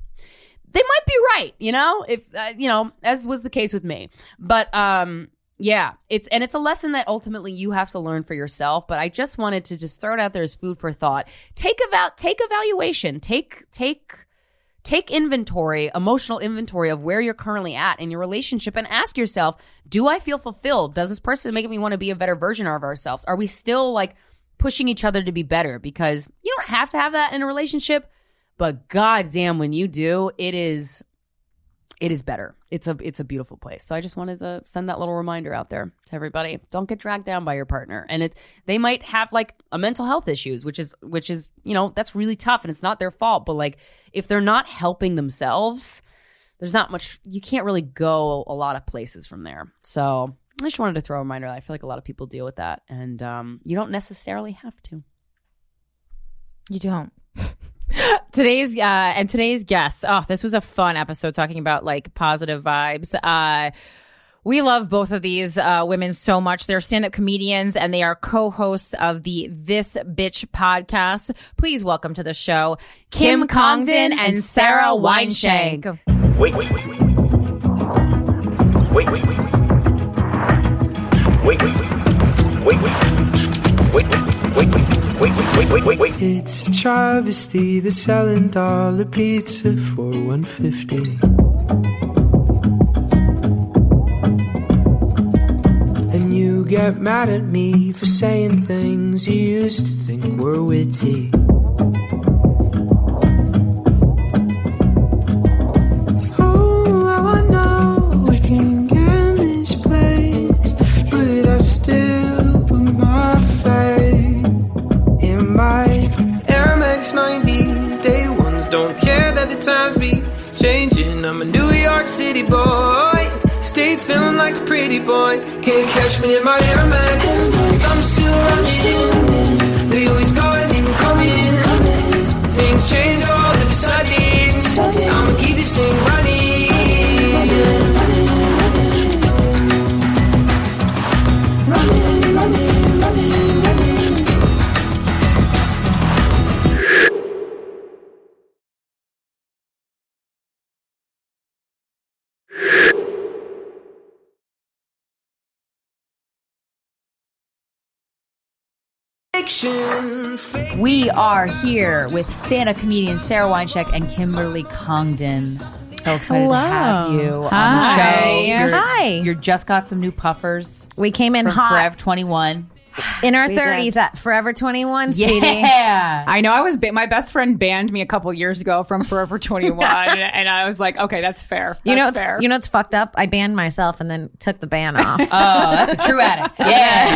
they might be right, you know, if, uh, you know, as was the case with me. But, um, yeah, it's, and it's a lesson that ultimately you have to learn for yourself. But I just wanted to just throw it out there as food for thought. Take about, take evaluation, take, take, Take inventory, emotional inventory of where you're currently at in your relationship and ask yourself, do I feel fulfilled? Does this person make me want to be a better version of ourselves? Are we still like pushing each other to be better? Because you don't have to have that in a relationship, but goddamn, when you do, it is, it is better. It's a it's a beautiful place. So I just wanted to send that little reminder out there to everybody. Don't get dragged down by your partner. And it they might have like a mental health issues, which is which is, you know, that's really tough and it's not their fault. But like if they're not helping themselves, there's not much, you can't really go a lot of places from there. So I just wanted to throw a reminder. I feel like a lot of people deal with that. And um, you don't necessarily have to. You don't. Today's uh and today's guests. Oh, this was a fun episode talking about like positive vibes. Uh we love both of these uh women so much. They're stand-up comedians and they are co-hosts of the This Bitch podcast. Please welcome to the show Kim, Kim Congdon and Sarah Wineshank. Wait, wait, wait, wait. Wait, wait, wait. Wait, wait, wait. Wait, wait. Wait, wait, wait, wait. Wait, wait, wait, wait, wait. It's a travesty, they're selling dollar pizza for one fifty. And you get mad at me for saying things you used to think were witty. Oh, I know we can get misplaced, but I still put my faith in my Air Max nineties. Day ones don't care that the times be changing. I'm a New York City boy, stay feeling like a pretty boy. Can't catch me in my Air Max, I'm still running. They always going and coming. Things change all of a sudden. I'ma keep this thing running. Running, running, running, running. We are here with stand-up comedian Sarah Wineshank and Kimberly Congdon. So excited Hello. to have you on Hi. the show. You're, Hi. You just got some new puffers We came in from hot Forever twenty-one. in our We thirties did. at Forever twenty-one, sweetie. Yeah. I know I was ba- my best friend banned me a couple years ago from Forever twenty-one and, and I was like, okay, that's fair. You know, That's it's, fair. you know, it's fucked up. I banned myself and then took the ban off. Oh, that's a true addict. Yeah.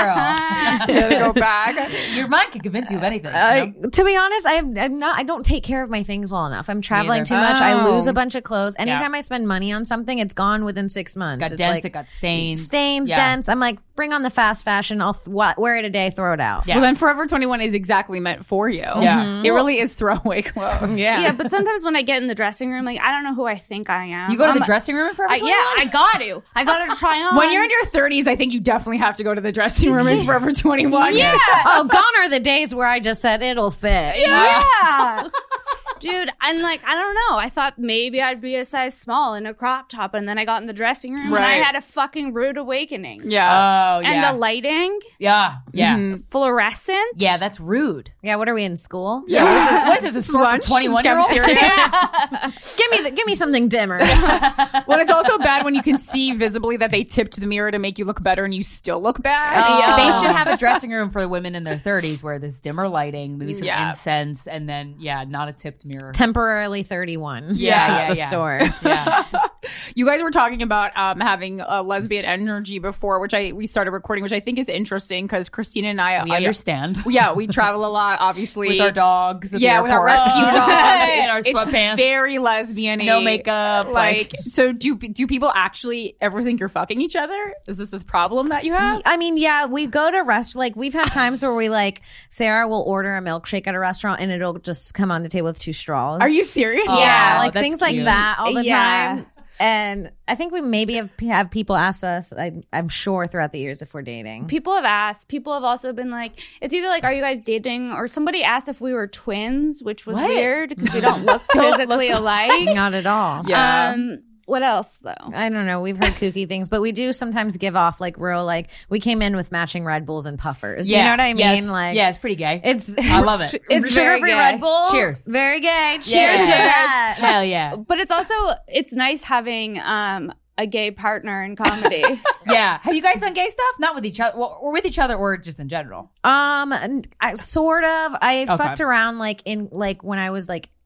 Hi, girl. Yeah, go back. Your mind can convince you of anything. you I, know? to be honest, I have, I'm not. I don't take care of my things well enough. I'm traveling either. too much. I Oh. lose a bunch of clothes. Anytime I spend money on something, it's gone within six months. It got it's dents, like it got stains. stains, Yeah. dents. I'm like, bring on the fast fashion. I'll th- wa- wear it a day, throw it out. Yeah. Well, then Forever twenty-one is exactly meant for you. Yeah. It really is throwaway clothes. Yeah. Yeah, but sometimes when I get in the dressing room, like I don't know who I think I am. You go to the I'm- dressing room for I, Forever yeah, twenty-one? I got to. I got to try on. When you're in your thirties, I think you definitely have to go to the dressing room in Forever twenty-one. yeah, Oh, gone are the days where I just said it'll fit. yeah. Dude, I'm like, I don't know. I thought maybe I'd be a size small in a crop top, and then I got in the dressing room and I Right. had a fucking rude awakening. Yeah. Oh, And yeah. the lighting, yeah. Yeah. Mhm. fluorescent. Yeah, that's rude. Yeah, what are we in school? Yeah. What is this, what is this a store for Lunch? twenty-one year olds? Cafeteria? Give me the, give me something dimmer. Well, it's also bad when you can see visibly that they tipped the mirror to make you look better and you still look bad. Oh, Yeah. They should have a dressing room for women in their thirties where there's dimmer lighting, maybe some Yeah. incense, and then, yeah, not a tipped mirror. Temporarily thirty-one. Yeah, is yeah, the yeah. store. Yeah. You guys were talking about um, having a lesbian energy before, which I we started recording, which I think is interesting because Christina and I, We uh, understand. yeah, we travel a lot, obviously, With our dogs. at the yeah, with our airport. rescue dogs in our It's sweatpants. very lesbian. No makeup, Like, like- so do do people actually ever think you're fucking each other? Is this a problem that you have? I mean, yeah, we go to rest. Like we've had times where we like Sarah will order a milkshake at a restaurant and it'll just come on the table with two straws. Are you serious? Yeah, Oh, like that's things like cute. that all the Yeah. time. And I think we maybe have, have people ask us, I, I'm sure throughout the years if we're dating. People have asked. People have also been like, it's either like, are you guys dating? Or somebody asked if we were twins, which was What? weird because we don't look physically alike. Not at all. Yeah. Um, what else though? I don't know. We've heard kooky things, but we do sometimes give off like real, like we came in with matching Red Bulls and puffers. You know what I mean? Yeah, it's, like, yeah, it's pretty gay. it's, I love it. It's very sugar-free gay. Red Bull. Cheers. Very gay. Cheers Yeah. to that. Hell yeah. But it's also it's nice having um a gay partner in comedy. Yeah. Have you guys done gay stuff? Not with each other, well, or with each other, or just in general? Um, I, sort of. I Okay. fucked around like in like when I was like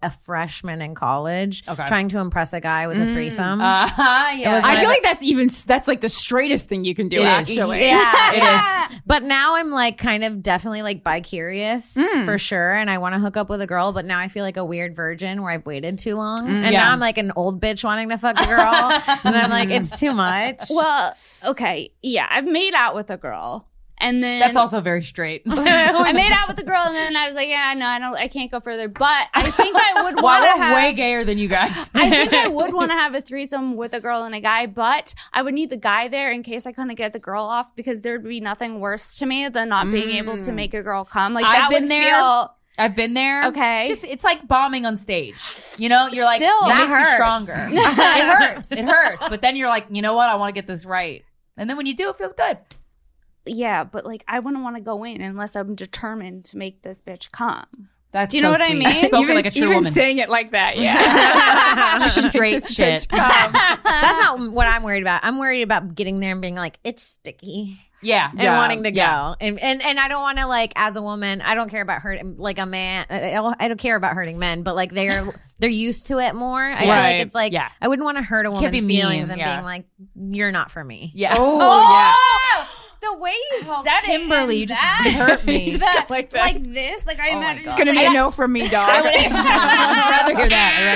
a freshman in college, Okay. trying to impress a guy with a threesome. Uh-huh, yeah. was I my- feel like that's even that's like the straightest thing you can do. It is. Actually, Yeah, it Yeah. is. But now I'm like kind of definitely like bi-curious for sure. And I want to hook up with a girl, but now I feel like a weird virgin where I've waited too long. and yeah. now I'm like an old bitch wanting to fuck a girl. And I'm like, it's too much. Well, okay, yeah, I've made out with a girl, and then That's also very straight. I made out with a girl, and then I was like, yeah, no, I don't, I can't go further. But I think I would Wow, want to we're have. way gayer than you guys. I think I would want to have a threesome with a girl and a guy, but I would need the guy there in case I couldn't get the girl off, because there'd be nothing worse to me than not being able to make a girl come. Like I've that been would there. feel. I've been there. Okay. Just it's like bombing on stage. You know, you're like Still, it that makes you hurts. stronger. It hurts. It hurts. But then you're like, you know what? I want to get this right. And then when you do, it feels good. Yeah, but like I wouldn't want to go in unless I'm determined to make this bitch come. That's Do you know so what I sweet. mean? Spoken even, like a true even woman. saying it like that, yeah. Straight shit. That's not what I'm worried about. I'm worried about getting there and being like, it's sticky. Yeah. And Yeah. wanting to Yeah. go, and and and I don't want to like as a woman. I don't care about hurting like a man. I don't, I don't care about hurting men, but like they're they're used to it more. I feel Right. like it's like Yeah. I wouldn't want to hurt a Can't be woman's mean, feelings and yeah. being like, you're not for me. Yeah. Oh, Oh, the way you Oh, said Kimberly, it, you just that, hurt me. that- Like that. like this, like I Oh my imagine God. It's gonna be I- a no from me, dog. I'd rather hear that. I'd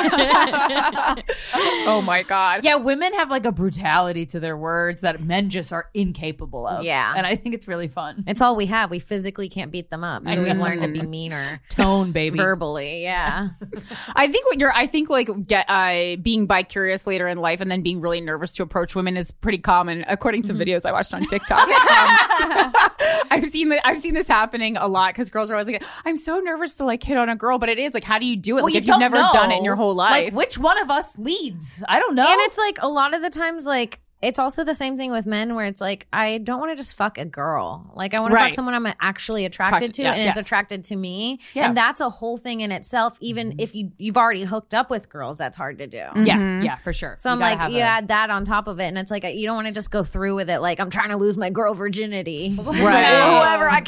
rather hear that. Oh my god. Yeah, women have like a brutality to their words that men just are incapable of. Yeah. And I think it's really fun. It's all we have. We physically can't beat them up, so we've learned to be meaner Tone, baby. verbally. Yeah. I think what you're. I think like get uh, being bi-curious later in life and then being really nervous to approach women is pretty common, according to videos I watched on TikTok. um, I've seen that. I've seen this happening a lot because girls are always like, "I'm so nervous to like hit on a girl," but it is like, how do you do it? Well, like you if don't you've never know. done it in your whole life. Like, which one of us leads? I don't know. And it's like a lot of the times, like, it's also the same thing with men where it's like, I don't want to just fuck a girl. Like, I want to Right. fuck someone I'm actually attracted Attracted- to yeah, and yes. is attracted to me. Yeah. And that's a whole thing in itself. Even if you, you've already hooked up with girls, that's hard to do. yeah, yeah, for sure. So I'm You gotta like, have you a- add that on top of it. And it's like, you don't want to just go through with it. Like, I'm trying to lose my girl virginity. Right. Whoever I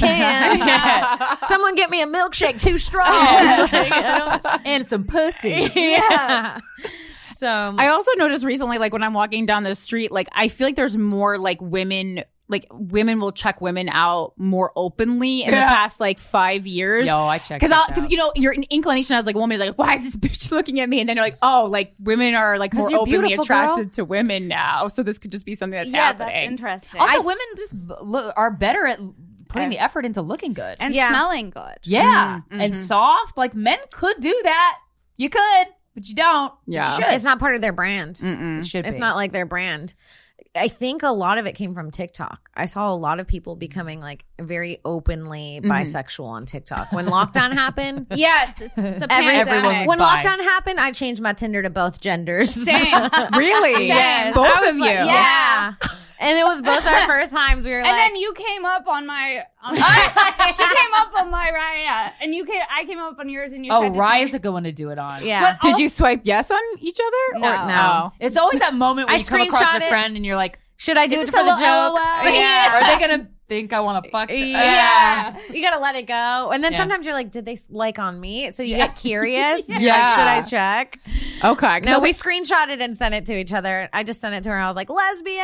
can. Someone get me a milkshake, two straws. and some pussy. yeah. So I also noticed recently, like when I'm walking down the street, like I feel like there's more like women, like women will check women out more openly in the Yeah. past like five years. Yo, I checked Because that because out. you know your inclination as like a woman is like, why is this bitch looking at me? And then you're like, oh, like women are like more you're openly beautiful, attracted to women now. So this could just be something that's yeah, happening. that's interesting. Also, women just b- look, are better at putting the effort into looking good. and Yeah. smelling good. yeah, and soft. Like men could do that. You could, but you don't. Yeah. you should. it's not part of their brand. It should It's be. not like their brand. I think a lot of it came from TikTok. I saw a lot of people becoming like very openly bisexual on TikTok. When lockdown happened, Yes, it's the every, pandemic. everyone was when bi. lockdown happened, I changed my Tinder to both genders. Same. Really? Yes. Both I was of like, you. Yeah. And it was both our first times. We were And like, then you came up on my, on my she came up on my Raya, and you came, I came up on yours, and you Oh, said to Raya's me- a good one to do it on. yeah. Did you swipe yes on each other? No. Or, No. It's always that moment when I you come across screenshot a it. friend and you're like, Should I do is it this for a the little joke? LOL? Yeah. Are they gonna think I want to fuck? them? Yeah. You gotta let it go. And then Yeah. sometimes you're like, did they s- like on me? So you get curious. You're Yeah. like, should I check? Okay. 'cause I No, was we like, screenshot it and sent it to each other. I just sent it to her and I was like, lesbian.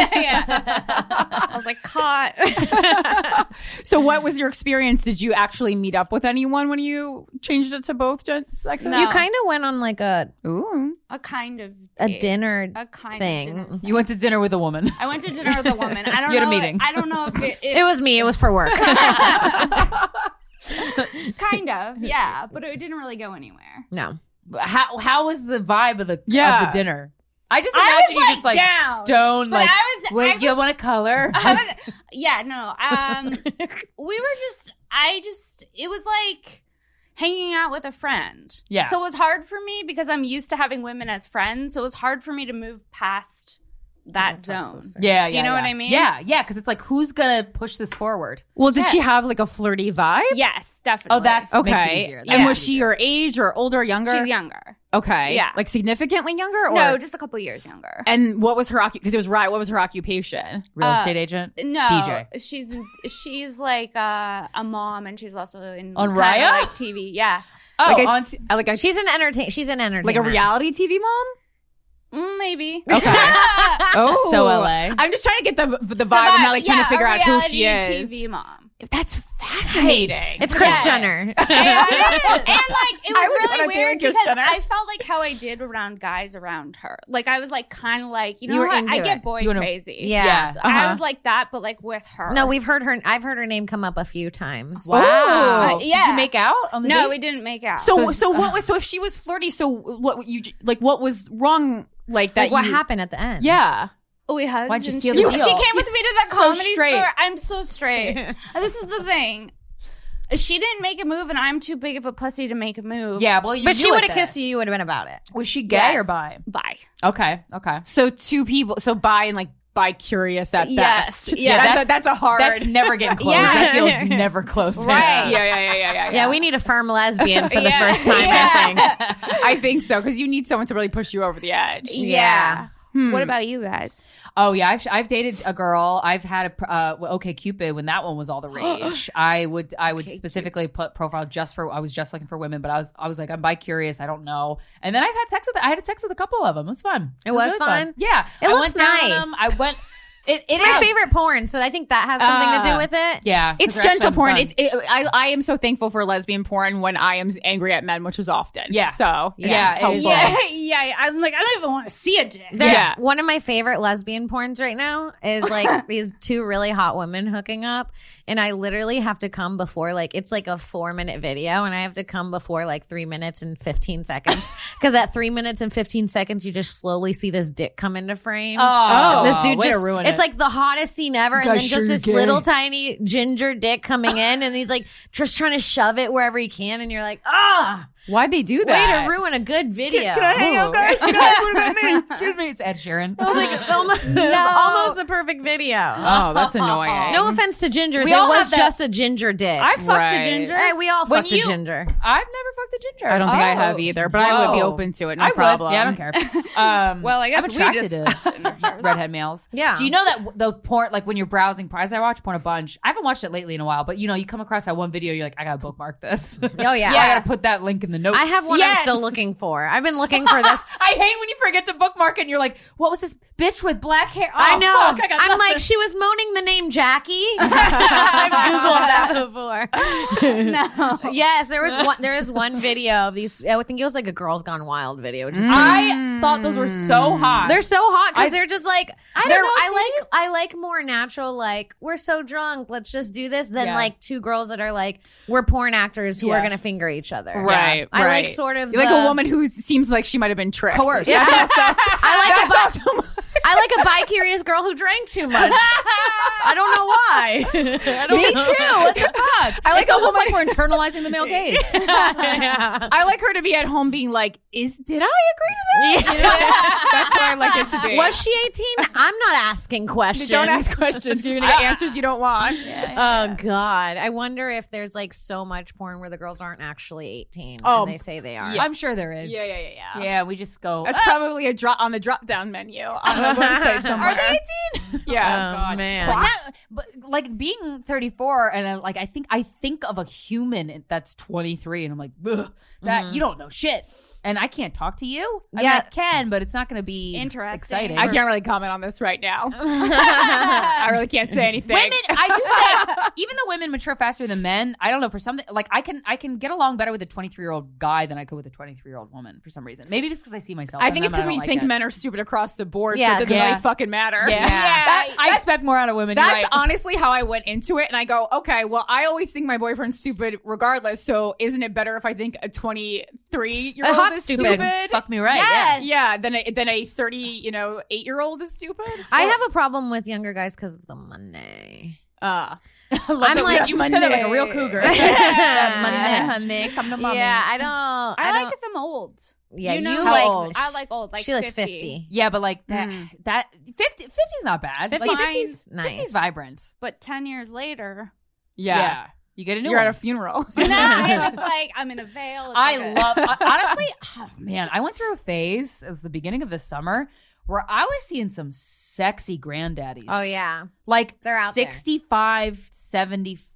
I was like, caught. so what was your experience? Did you actually meet up with anyone when you changed it to both gen- sexes? No. You kind of went on like a Ooh. a kind of a date. dinner a kind thing. of dinner. You went to dinner with a woman. I went to dinner with a woman. I don't You had a know. meeting. I don't know if it, if It was me. It was for work. kind of, yeah, but it didn't really go anywhere. No. How how was the vibe of the Yeah. of the dinner? I just I imagine was, you like, just like down. stone. But Like, I was- wait, I do you was- want a color? I was, yeah, no. Um, we were just. I just. It was like hanging out with a friend. Yeah. So it was hard for me because I'm used to having women as friends. So it was hard for me to move past that zone. Yeah, Do you yeah, know yeah. what I mean? Yeah, yeah, because it's like, who's gonna push this forward? Well, did she have like a flirty vibe? Yes, definitely. Oh, that's makes it Okay. easier. And Yeah. was she your age or older or younger? She's younger. Okay. Yeah. Like significantly younger? Or? No, just a couple years younger. And what was her occupation? Because it was right. What was her occupation? Real Uh, estate agent, No, D J. she's she's like uh, a mom, and she's also in On kinda Raya? like T V. Yeah. Oh, like a, on- like a She's an entertain. She's an entertainer. like a reality T V mom. Mm, maybe. Okay. Oh, So L A. I'm just trying to get the the vibe. I'm not like trying yeah, to figure a out who she reality is. T V mom. That's fascinating. It's Kris Yeah. Jenner. and, and like it I was would really wanna date weird Kris because Jenner. I felt like how I did around guys around her. Like I was like kind of like you know You were what? into I get it. boy You wanna- crazy. Yeah. Yeah. I Uh-huh. was like that, but like with her. No, we've heard her. I've heard her name come up a few times. Wow. Uh, Did yeah. you make out on the no, date? we didn't make out. So, So- so what was so if she was flirty? So what you like? What was wrong? Like that? Like what you- happened at the end? Yeah. Oh, we hugged. Why'd you and steal she, the she deal? came with me to that So comedy straight. store. I'm so straight. And this is the thing. She didn't make a move, and I'm too big of a pussy to make a move. Yeah, well, you But she knew would it have kissed this. you. You would have been about it. Was she gay Yes. or bi? Bye. Okay, okay. So two people. So bi and like bi curious at Yes. best. Yeah, that's, that's- a, that's a hard. That's never getting close. Yeah. That deal's never close. Right. yeah, yeah, yeah, yeah, yeah. Yeah, we need a firm lesbian for the Yeah. first time. Yeah. I think. I think so because you need someone to really push you over the edge. Yeah. Hmm. What about you guys? Oh yeah, I've I've dated a girl. I've had a uh, OK Cupid when that one was all the rage. I would I would specifically put profile just for I was just looking for women, but I was I was like I'm bi curious. I don't know. And then I've had sex with I had sex with a couple of them. It was fun. It was really fun? Yeah, It I looks went down on nice. them. I went. It, It's it my is. favorite porn, so I think that has something to do Uh, with it. Yeah, It's 'cause they're gentle actually porn. fun. It's it, I I am so thankful for lesbian porn when I am angry at men, which is often. Yeah. So it's Yeah, it helpful. is. Yeah, yeah. I'm like, I don't even want to see a dick. There- Yeah. One of my favorite lesbian porns right now is like these two really hot women hooking up. And I literally have to come before like, it's like a four minute video. And I have to come before like three minutes and fifteen seconds. Cause at three minutes and fifteen seconds, you just slowly see this dick come into frame. Oh, This dude way to just, ruin it's it. like the hottest scene ever. And Gosh, then sure just you're this gay. little tiny ginger dick coming in. And he's like just trying to shove it wherever he can. And you're like, ah, Why'd they do way that? to ruin a good video. hang out, guys? You guys, what about me? Excuse me, it's Ed Sheeran. I was like, it's almost, almost the perfect video. Oh, that's annoying. No offense to gingers. We It all was have that- just a ginger dick. I fucked Right. a ginger. Hey, we all When fucked you- a ginger. I've never fucked a ginger. I don't think I Oh. have either, but I would be Whoa. open to it. No I would. problem. Yeah, I don't care. Um, Well, I guess I'm we attracted just- to redhead males. Yeah. Do you know that w- the porn, like when you're browsing porn, I watch porn a bunch. I haven't watched it lately in a while, but you know, you come across that one video, you're like, I gotta bookmark this. Oh, yeah. I gotta put that link in the notes. I have one Yes. I'm still looking for. I've been looking for this. I hate when you forget to bookmark it and you're like, what was this bitch with black hair? Oh, I know. fuck, I got I'm nothing. like, she was moaning the name Jackie. I've Googled that before. No. Yes, there was one. There is one video of these. I think it was like a Girls Gone Wild video. Which is I thought those were so hot. They're so hot I- because they're just like I don't they're. know what I to like use. I like more natural. Like we're so drunk, let's just do this. Than Yeah. like two girls that are like we're porn actors who Yeah. are gonna finger each other. Right, I right. like sort of You're like the- a woman who seems like she might have been tricked. Coerced. Yeah. I like a bi- That's also I like a bi-curious girl who drank too much. I don't know why. I don't Me know. too. What the fuck? I like it's a almost woman- like we're internalizing the male gaze. Yeah. I like her to be at home being like, "Is did I agree to that?" You know? That's what I like it to be. Was she eighteen? I'm not asking questions. Don't ask questions. 'Cause you're gonna get answers you don't want. Oh God! I wonder if there's like so much porn where the girls aren't actually eighteen Oh, and they say they are. I'm sure there is. Yeah, yeah, yeah, yeah. Yeah, we just go. That's "Ah, probably a drop on the drop down menu on the website somewhere. Are they eighteen? Yeah. Oh, man. But, now, but like being thirty-four, and I, like I think I think of a human that's twenty-three, and I'm like, ugh, that you don't know shit, and I can't talk to you. I mean, Yeah. I can, but it's not going to be Interesting. exciting. I can't really comment on this right now. I really can't say anything. Women, I do say, even though women mature faster than men, I don't know for something like I can I can get along better with a twenty-three year old guy than I could with a twenty-three year old woman for some reason. Maybe it's because I see myself. I in think it's them, because we don't like think it. men are stupid across the board, Yeah, so it doesn't yeah. really fucking matter. Yeah, That- I expect more out of women. You're That's right. honestly how I went into it. And I go, okay, well, I always think my boyfriend's stupid regardless. So isn't it better if I think a twenty-three year A old hot is stupid. stupid? Fuck me right. Yes. Yeah. Yeah, than a, than a thirty, you know, eight year old is stupid. I have a problem with younger guys because of the money. Uh, I'm like, you said that like a real cougar. Yeah. Money, honey, come to mommy. yeah, I don't. I, I, like don't, them old. Yeah, you, know? you How like. old? I like old. Like she likes fifty. fifty. Yeah, but like that, that fifty, fifty's not bad. fifty's like, nice. nice. fifty's vibrant. But ten years later, yeah. You get a new You're one. at a funeral. no, it's like I'm in a veil. It's I like a- love, I- honestly, oh, man, I went through a phase as the beginning of the summer where I was seeing some sexy granddaddies. Oh yeah. Like They're out there. sixty-five, seventy,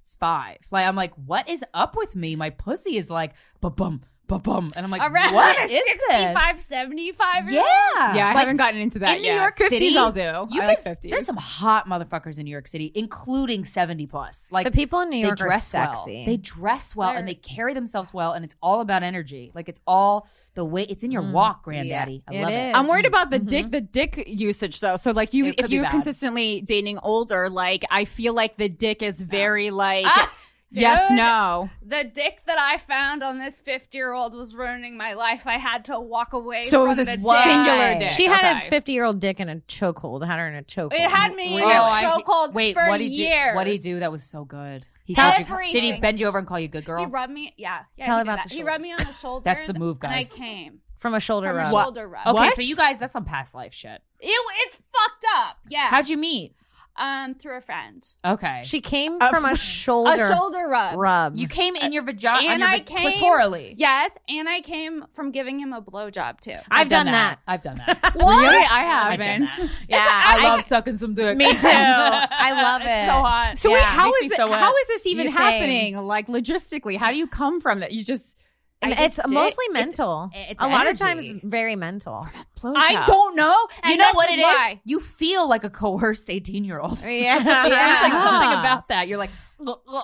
five. Like I'm like, what is up with me? My pussy is like ba bum ba bum, and I'm like, Around what is this? sixty-five, seventy-five. Yeah, Yeah, I Like, haven't gotten into that in yet. New York fifties City, I'll do. You I can, like fifties. There's some hot motherfuckers in New York City, including seventy plus. Like The people in New they York are dress sexy. well. They dress well and They're- they carry themselves well, and it's all about energy. Like it's all the way it's in your walk, granddaddy. I it love it. is. I'm worried about the dick, the dick usage though. So like you, It could if be you're bad. consistently dating older, like I feel like the dick is very like Ah, yes, dude. no. The dick that I found on this fifty-year-old was ruining my life. I had to walk away. So it from was a the Why? singular dick. She had Okay. a fifty-year-old dick in a chokehold. Had her in a chokehold. It had me in Oh, a I- chokehold Wait, for what did you? years. What did he do? That was so good. He Tell- called you- Everything. did he bend you over and call you good girl? He rubbed me. Yeah. yeah Tell he about did the that. He rubbed me on the shoulders. That's the move, And I guys. came from a shoulder from rub. a shoulder rub. Okay, What? so you guys, that's some past life shit. It, it's fucked up. Yeah. How'd you meet? um through a friend. Okay, She came A from a fr- shoulder A shoulder rub. rub. you came in your vagina and on your I va- came clitorally. Yes, and I came from giving him a blowjob too. I've done that. I've done that. Really, I I've done haven't. that. Yeah, I, love sucking some dick. Me too. I love it. It's so hot. So Yeah. wait, how Makes is me it, so wet. how is this even You same. happening? Like logistically, how do you come from that? You just I it's just did- mostly it's- mental. it's a lot energy. of times very mental. I don't know. And You know this what is it is? why. You feel like a coerced eighteen-year-old. Yeah. There's like something Ah. about that. You're like, Uh, uh,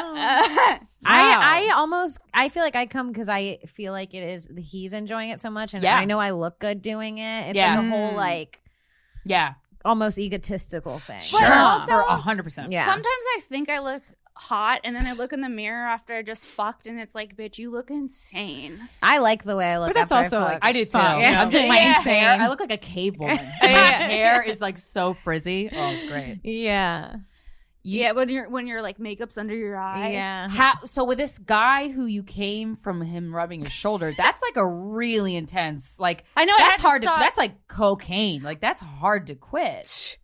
I, Wow. I almost I feel like I come because I feel like it is he's enjoying it so much, and Yeah. I know I look good doing it. It's Yeah. like a whole Mm. like yeah, almost egotistical thing. But also- for a hundred percent. Yeah. Sometimes I think I look hot, and then I look in the mirror after I just fucked, and it's like, bitch, you look insane. I like the way I look. But that's after also I like fuck. I do too. Fuck. Yeah. I'm just my Yeah. hair. I look like a cave woman. My hair is like so frizzy. Oh, it's great. yeah, Yeah, when you're when you're like makeup's under your eye. yeah. How, so with this guy who you came from him rubbing your shoulder, that's like a really intense. Like I know, I that's had to hard. To, stop. that's like cocaine. Like that's hard to quit.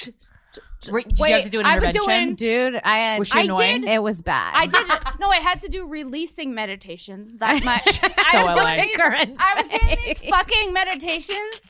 Wait, did you Wait, have to do an I've been intervention? doing- Dude, I had. Was she I annoying? did- It was bad. I did no, I had to do releasing meditations that much. So I was doing I like. these, Current I was doing these space. fucking meditations,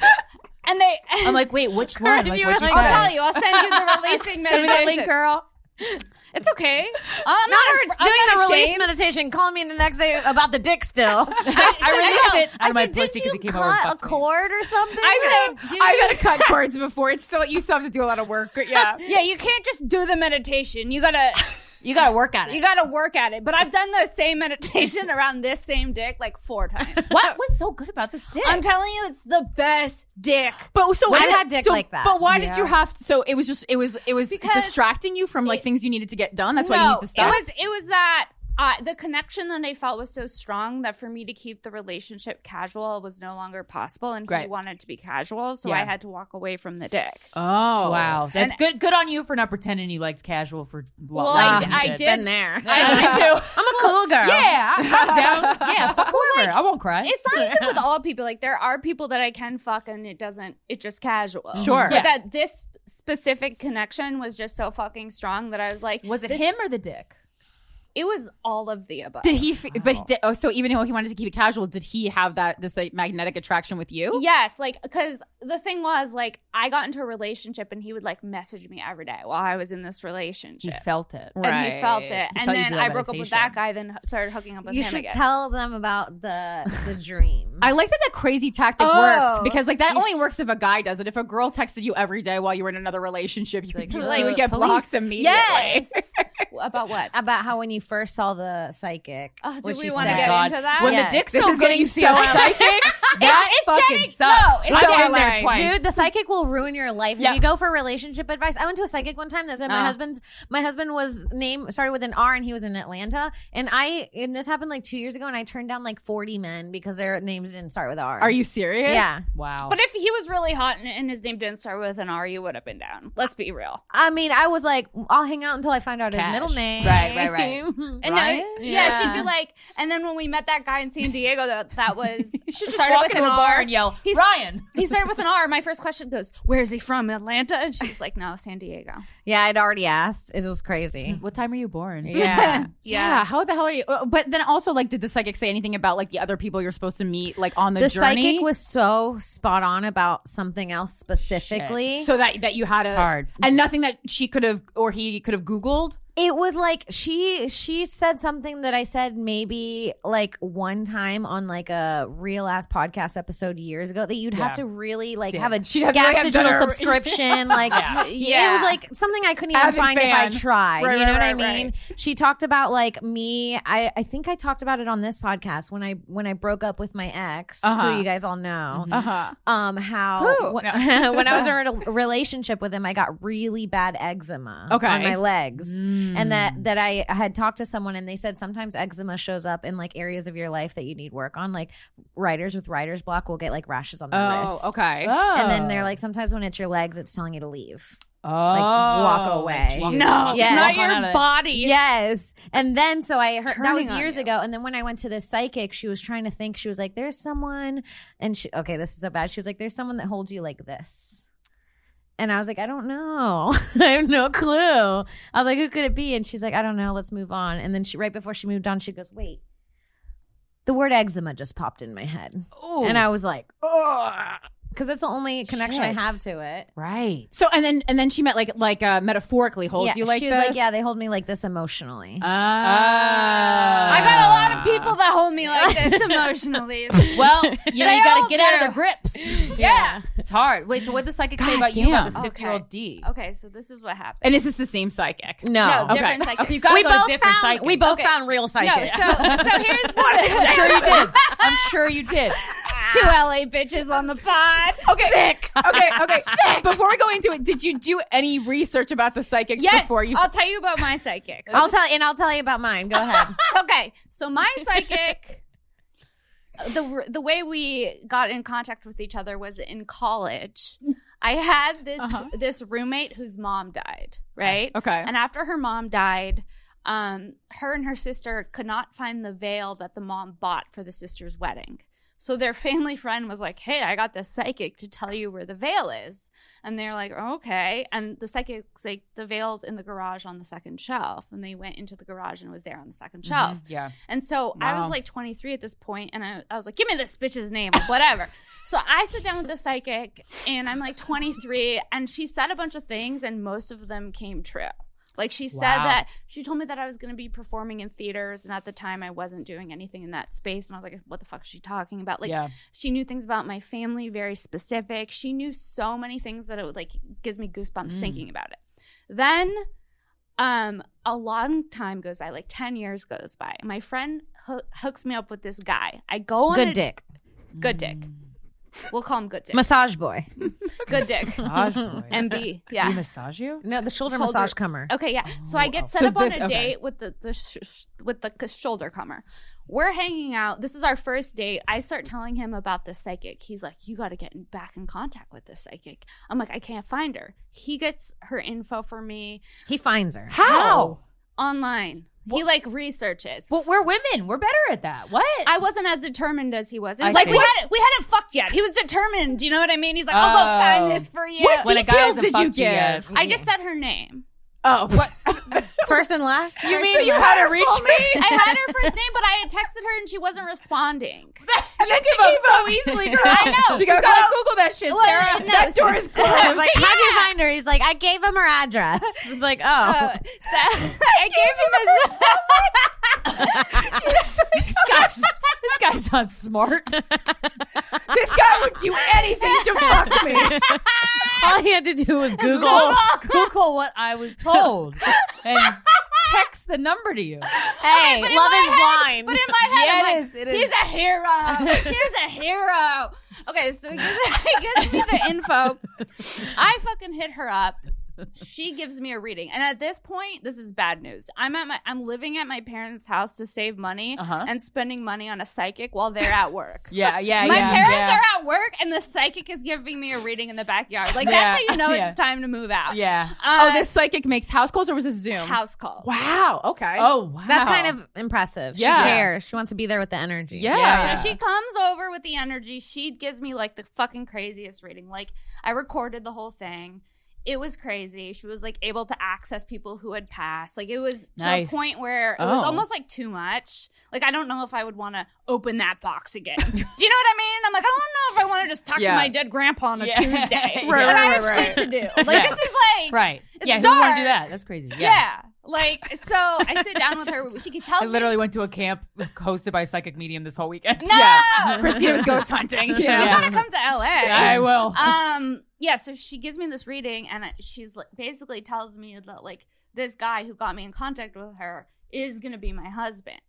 and they. I'm like, wait, which one? Like, You what were you like- said? I'll tell you. I'll send you the releasing meditation. Send me that link, girl. It's okay. I'm Not not, her I'm doing not the release ashamed. meditation. Calling me the next day about the dick still. I released it out I of my said, pussy did because you he came over and cut a fucked me. cord or something? I said, dude, I gotta cut cords before it's still you still have to do a lot of work. Yeah. yeah, you can't just do the meditation. You gotta, You gotta work at it. you gotta work at it. But I've done the same meditation around this same dick like four times. What was so good about this dick? I'm telling you, it's the best dick. But so I've is it- had dick so- like that. But why did you have to, so it was just it was it was Because distracting you from like things you needed to get done. That's no, why you need to stop. It was it was that uh, the connection that I felt was so strong that for me to keep the relationship casual was no longer possible, and he Right. wanted to be casual, so Yeah. I had to walk away from the dick. oh wow, that's And- good. Good on you for not pretending you liked casual for long. Well, longer I, than I you did. Been there. I did too. I'm a cool girl. Yeah, I'm down. Yeah, fuck whoever. I won't cry. It's not even with all people. Like there are people that I can fuck and it doesn't. It's just casual. Sure. But Yeah. that this specific connection was just so fucking strong that I was like, Was it this- him or the dick? It was all of the above. Did he? F- But he did, oh, so even though he wanted to keep it casual, did he have that this like magnetic attraction with you? Yes, like because the thing was like I got into a relationship and he would like message me every day while I was in this He relationship. felt it. And he felt it. He And felt you then do I that broke up with meditation. that guy, then started hooking up with You him should again. tell them about the the dream. I like that that crazy tactic Oh. worked because like that You only sh- works if a guy does it. If a girl texted you every day while you were in another relationship, you Like, would, uh, like, would get police. blocked immediately. Yes. About what? About how when you first saw the psychic. Oh, do what we she wanna said. get God. into that? When Yes. the dick's This so is good, getting you see so a psychic. That it's fucking getting- sucks. no, it's I've getting been there there. twice. Dude, the psychic will ruin your life. Yeah. If you go for relationship advice, I went to a psychic one time that said my Uh. husband's my husband was name started with an R and he was in Atlanta. And I and this happened like two years ago and I turned down like forty men because their names didn't start with R. Are you serious? Yeah. Wow. But if he was really hot and, and his name didn't start with an R, you would have been down. Let's be real. I mean, I was like, I'll hang out until I find out his cash. middle name. Right, right, right. And Ryan? uh, yeah. Yeah. she'd be like, and then when we met that guy in San Diego, that that was you should just started walk with into an a bar R. and yell, He's- Ryan. He started with an R. My first question goes, "Where is he from? Atlanta?" And she's like, "No, San Diego." Yeah, I'd already asked. It was crazy. What time are you born? Yeah. Yeah. How the hell are you? uh, But then also, like, did the psychic say anything about like the other people you're supposed to meet, like on the, The journey? psychic was so spot on about something else specifically. so that that you had a It's hard. and nothing that she could have or he could have Googled. It was like she she said something that I said maybe like one time on like a real ass podcast episode years ago that you'd Yeah. have to really like Damn. have a She'd have to, like, gas have done digital her- subscription. Like Yeah. it Yeah. was like something I couldn't even Avid find if I fan. tried. Right, you know right, what I right, mean? right. She talked about like me. I I think I talked about it on this podcast when I when I broke up with my ex, Uh-huh. who you guys all know. Uh-huh. Um, how Who? when, No. when I was in a relationship with him, I got really bad eczema Okay. on my legs, and that that I had talked to someone, and they said sometimes eczema shows up in like areas of your life that you need work on. Like writers with writer's block will get like rashes on their Oh, wrists. okay. And then they're like, sometimes when it's your legs, it's telling you to leave. Oh, Like, walk away. geez. No, Yeah. not Walk on out of your it. body. Yes. And then so I heard that Turning was on years you. ago. And then when I went to this psychic, she was trying to think, she was like, there's someone, and she, okay, this is so bad. She was like, there's someone that holds you like this. And I was like, I don't know. I have no clue. I was like, who could it be? And she's like, I don't know. Let's move on. And then she, right before she moved on, she goes, wait, the word eczema just popped in my head. Ooh. And I was like, because that's the only connection Shit. I have to it. Right. So and then and then she meant like like uh, metaphorically holds yeah, you like she this. was like, yeah, they hold me like this emotionally. Ah. I got a lot of people that hold me like this emotionally. Well, you know, They you got all to get out of do. their grips. Yeah. It's hard. Wait, so what did the psychic say God about you about this damn. fifty-year-old D? Okay, so this is what happened. And is this the same psychic? no. No, Okay. different psychic. Okay, you got to we go to both different found psychics. we both Okay. found real No, psychics. so, so here's the I'm sure you did. I'm sure you did. two L A bitches on the pod. Okay. Sick. Okay. Okay. Sick. Before we go into it, did you do any research about the psychics Yes, before you? I'll tell you about my psychic. I'll tell and I'll tell you about mine. Go ahead. Okay, so my psychic, the the way we got in contact with each other was in college. I had this Uh-huh. this roommate whose mom died, right? Okay. And after her mom died, um, her and her sister could not find the veil that the mom bought for the sister's wedding. So their family friend was like, hey, I got this psychic to tell you where the veil is. And they're like, okay. And the psychic's like, the veil's in the garage on the second shelf. And they went into the garage and it was there on the second shelf. Yeah. And so I Wow. was like twenty-three at this point, and I, I was like, give me this bitch's name, like, whatever. So I sit down with the psychic, and I'm like twenty-three, and she said a bunch of things, and most of them came true. Like she said Wow. that she told me that I was going to be performing in theaters, and at the time I wasn't doing anything in that space. And I was like, what the fuck is she talking about? Like Yeah. she knew things about my family, very specific. She knew so many things that it would like gives me goosebumps Mm. thinking about it. Then um, a long time goes by, like ten years goes by. My friend ho- hooks me up with this guy. I go on Good a- dick. Good dick. We'll call him Good Dick. Massage boy. Good Dick. Massage boy. M B. Do Yeah. you massage you? No, the shoulder, Shoulder- massage comer. Okay, yeah. So I get set So up on this- a okay. date with the, the sh- sh- with the c- shoulder comer. We're hanging out. This is our first date. I start telling him about the psychic. He's like, "You got to get in- back in contact with this psychic." I'm like, "I can't find her." He gets her info for me He finds her. How? online. He like researches. Well, we're women. We're better at that. What? I wasn't as determined as he was. It I was like see. we hadn't we hadn't fucked yet. He was determined. You know what I mean? He's like, "I'll go Oh. find this for you." What when a guy details hasn't did you fucked you yet. give? I just said her name. Oh, what? First and last? You mean you had her reach me? I had her first name, but I had texted her and she wasn't responding. And then she gave so easily, girl. I know. She goes, Well, "Oh, Google that shit, well, Sarah. no, that door is closed." I was like, how'd you find her? He's like, I gave him her address. It's like, oh. Uh, so I gave him his. this guy's this guy's not smart. This guy would do anything to fuck me. All he had to do was Google. Google, Google what I was told and text the number to you. Hey, But in love my is head- blind. But in my head, Yeah, I'm it like, is, it is. he's a hero. He's a hero. Okay, so he gives, he gives me the info. I fucking hit her up. She gives me a reading, and at this point, this is bad news. I'm at my, I'm living at my parents' house to save money Uh-huh. and spending money on a psychic while they're at work. Yeah, yeah, My yeah. parents yeah. are at work, and the psychic is giving me a reading in the backyard. Like Yeah, that's how you know yeah. it's time to move out. Yeah. Uh, Oh, this psychic makes house calls, or was this Zoom? house calls. Wow. Okay. Oh, wow. That's kind of impressive. Yeah. She cares. She wants to be there with the energy. Yeah. Yeah. So she comes over with the energy. She gives me like the fucking craziest reading. Like I recorded the whole thing. It was crazy. She was like able to access people who had passed. Like it was to Nice. a point where it was Oh. almost like too much. Like I don't know if I would want to open that box again. Do you know what I mean? I'm like, I don't know if I want to just talk Yeah. to my dead grandpa on a Yeah. Tuesday. Right, Like, I right, have right, shit to do. Like Yeah. this is like right. It's yeah, who want dark. to do that? That's crazy. yeah. Yeah. Like, so I sit down with her. She tells I me. literally went to a camp hosted by Psychic Medium this whole weekend. No! Yeah. Christina was ghost hunting. You Yeah. gotta come to L A. I will. Um, yeah, so she gives me this reading, and she's like, basically tells me that, like, this guy who got me in contact with her is gonna be my husband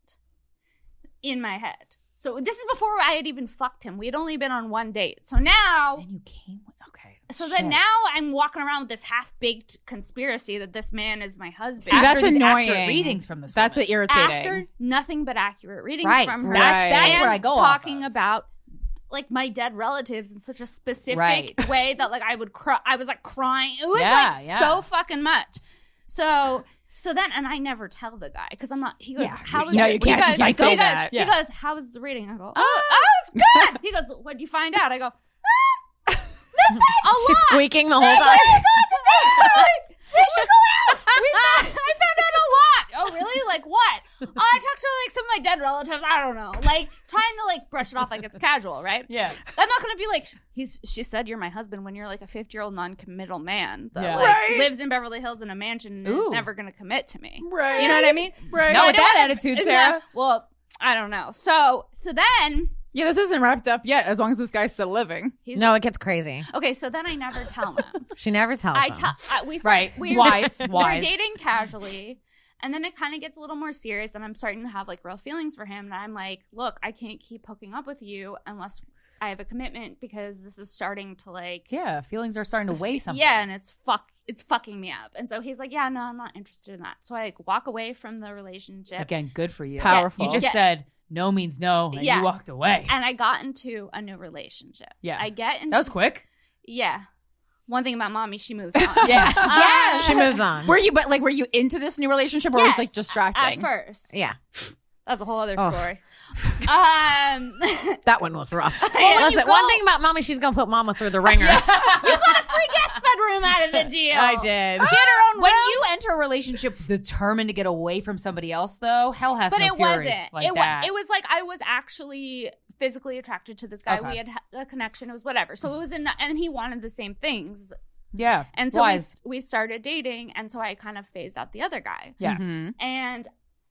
in my head. So this is before I had even fucked him. We had only been on one date. So now, And you came. Okay. so Shit. then now I'm walking around with this half-baked conspiracy that this man is my husband. See, that's After these annoying. accurate readings from this That's woman. irritating. After nothing but accurate readings Right, from her. right. That's and what I go off talking of. about like my dead relatives in such a specific Right. way that like I would cry. I was like crying. It was Yeah, like yeah. so fucking much. So so then, and I never tell the guy because I'm not. He goes, Yeah, "How was yeah, it?" you can't- he goes, you can't he say goes, that. He Yeah. goes, "How was the reading?" I go, "Oh, oh it's good." He goes, "What'd you find out?" I go, "Ah, nothing, a She's lot." squeaking the whole I was time. like, "Like, we should go out. We found, I found out a lot. Oh, really? Like what? Oh, I talked to like some of my dead relatives. I don't know. Like trying to like brush it off like it's casual, right? Yeah. I'm not gonna be like he's. She said you're my husband when you're like a fifty year old non-committal man that Yeah. like Right. lives in Beverly Hills in a mansion and Ooh. is never gonna commit to me. Right. You know what I mean? Right. Not I with don't that wanna- attitude, isn't Sarah. that- well, I don't know. So so then Yeah, this isn't wrapped up yet, as long as this guy's still living. he's No, it gets crazy. okay. So then I never tell him. She never tells I them. tell I- we start, Right. We're, Wise, We're wise. dating casually, and then it kind of gets a little more serious, and I'm starting to have like real feelings for him. And I'm like, look, I can't keep hooking up with you unless I have a commitment because this is starting to like, Yeah. Feelings are starting to weigh something. yeah, and it's fuck, it's fucking me up. And so he's like, yeah, no, I'm not interested in that. So I like walk away from the relationship. Again, good for you. Powerful. You just Yeah. said no means no, and Yeah. you walked away. And I got into a new relationship. Yeah. I get into That was quick. Yeah. One thing about mommy, she moves on. Yeah. Uh, She moves on. Were you, but like, were you into this new relationship, or Yes, was it like distracting? At first. Yeah, That's a whole other Oh. story. Um, that one was rough. when Listen, you go- one thing about mommy, she's gonna put mama through the ringer. you got a free guest bedroom out of the deal. I did. She had her own When room, you enter a relationship determined to get away from somebody else, though, hell hath but no it fury wasn't. like it, wa- that. it was like I was actually physically attracted to this guy. Okay. We had ha- a connection. It was whatever. So it was in, and he wanted the same things. yeah. And so we, Wise. we started dating, and so I kind of phased out the other guy. Yeah. Mhm. And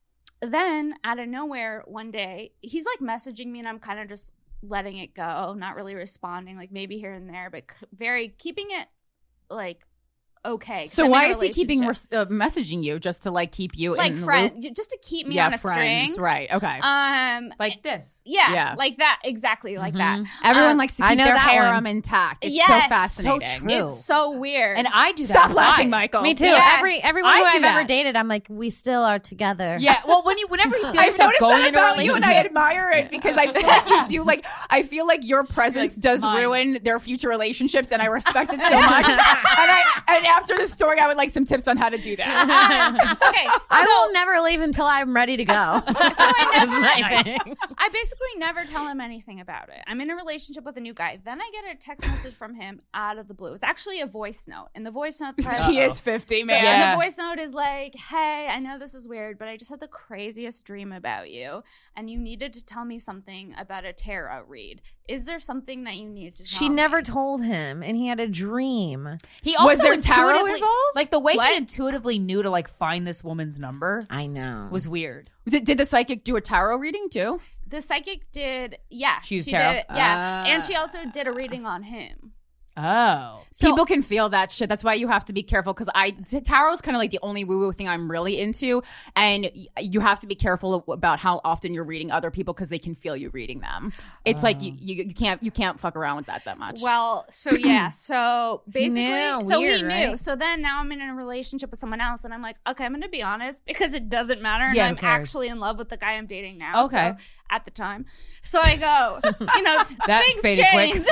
then out of nowhere, one day, he's like messaging me, and I'm kind of just letting it go, not really responding, like maybe here and there, but c- very keeping it like okay. 'cause So I'm in why a is he keeping relationship. res- uh, messaging you just to like keep you like in the friend, loop? just to keep me Yeah, on a friends. string? Right. Okay. Um, Like this. yeah, Yeah. like that, exactly like that. Everyone um, likes to I keep know their that harem one. intact. It's Yes, so so fascinating. true. It's so weird. And I do that. Stop with laughing, guys. Michael. Me too. Yeah. Every everyone I who do I've ever that. dated, I'm like, we still are together. Yeah. Well, when you, whenever you feel I've yourself noticed going that into a about you, relationship, and I admire it because I feel like you do. Like, I feel like your presence like, does mine. ruin their future relationships, and I respect it so much. and I and after the story, I would like some tips on how to do that. Um, okay, I so- will never leave until I'm ready to go. So I That's never, my thing. I basically never tell him anything about it. I'm in a relationship with a new guy. Then I get a text message from him out of the blue. It's actually a voice note. And the voice note says, he is fifty, man. yeah. Yeah. The voice note is like, hey, I know this is weird, but I just had the craziest dream about you. And you needed to tell me something about a tarot read. Is there something that you need to tell She me? never told him, and he had a dream. he also Was there tarot intuitively- involved? Like the way What? he intuitively knew to like find this woman's number I know. was weird. Did, did the psychic do a tarot reading too? The psychic did, yeah. She used she tarot? did, yeah. Ah. And she also did a reading on him. Oh. So- People can feel that shit. That's why you have to be careful. Because I t- tarot's kind of like the only woo woo thing I'm really into, and y- you have to be careful about how often you're reading other people because they can feel you reading them. It's like you, you you can't you can't fuck around with that that much. Well, so yeah, so basically, knew. so Weird, he knew. right? So then now I'm in a relationship with someone else, and I'm like, okay, I'm going to be honest because it doesn't matter, and Yeah, who I'm cares? actually in love with the guy I'm dating now. Okay. so, at the time, so I go, you know, That things faded quick. change.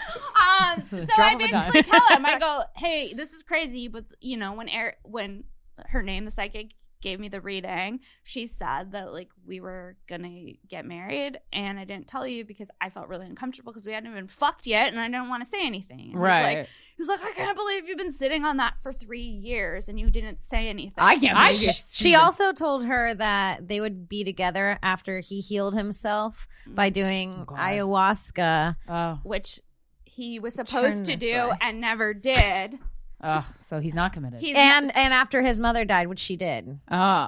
um, so Drop I of a basically dime. tell him, I go, hey, this is crazy, but you know, when Eric, when her name, the psychic, gave me the reading, she said that like we were gonna get married, and I didn't tell you because I felt really uncomfortable because we hadn't even fucked yet, and I didn't want to say anything. And He was Right. like, he was like, I can't believe you've been sitting on that for three years and you didn't say anything. I can't I believe it. just- She also told her that they would be together after he healed himself by doing God. ayahuasca. Oh. Which he was supposed Turn to this do way. and never did. Oh, so he's not committed. He's And not- and after his mother died, which she did. Oh.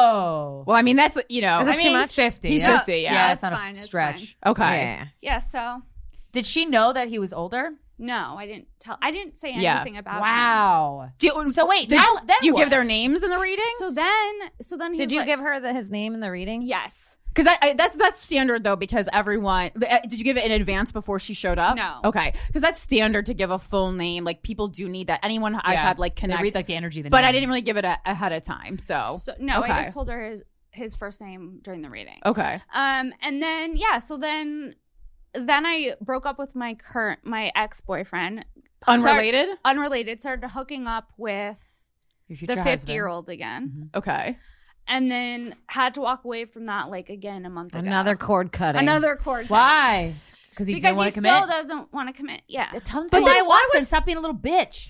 oh. Well, I mean, that's, you know. Is I this mean, too he's much? fifty. He's Yeah. fifty, yeah. Yeah, it's it's not fine, a it's stretch. Okay. Yeah. yeah. So Did she know that he was older? no, I didn't tell. I didn't say Yeah. anything about. him. Wow. Do you, So wait, did, now- then do you what? give their names in the reading? So then, so then he Did was you like- give her the, his name in the reading? Yes. Because I, I, that's that's standard though. Because everyone, uh, did you give it in advance before she showed up? No. Okay. Because that's standard to give a full name. Like people do need that. Anyone I've Yeah. had like They connect, read like the energy. of the but I name. didn't really give it a, ahead of time. So, So no, okay. I just told her his his first name during the reading. Okay. Um, and then yeah, so then then I broke up with my current my ex boyfriend. Unrelated. Unrelated. Started hooking up with Your future the husband. fifty year old again, Okay. and then had to walk away from that like again a month ago. Another cord cutting. another cord. Why? cutting. Because he Because didn't he want to commit. still doesn't want to commit. Yeah, Tell him But to then ayahuasca why was- and stop being a little bitch.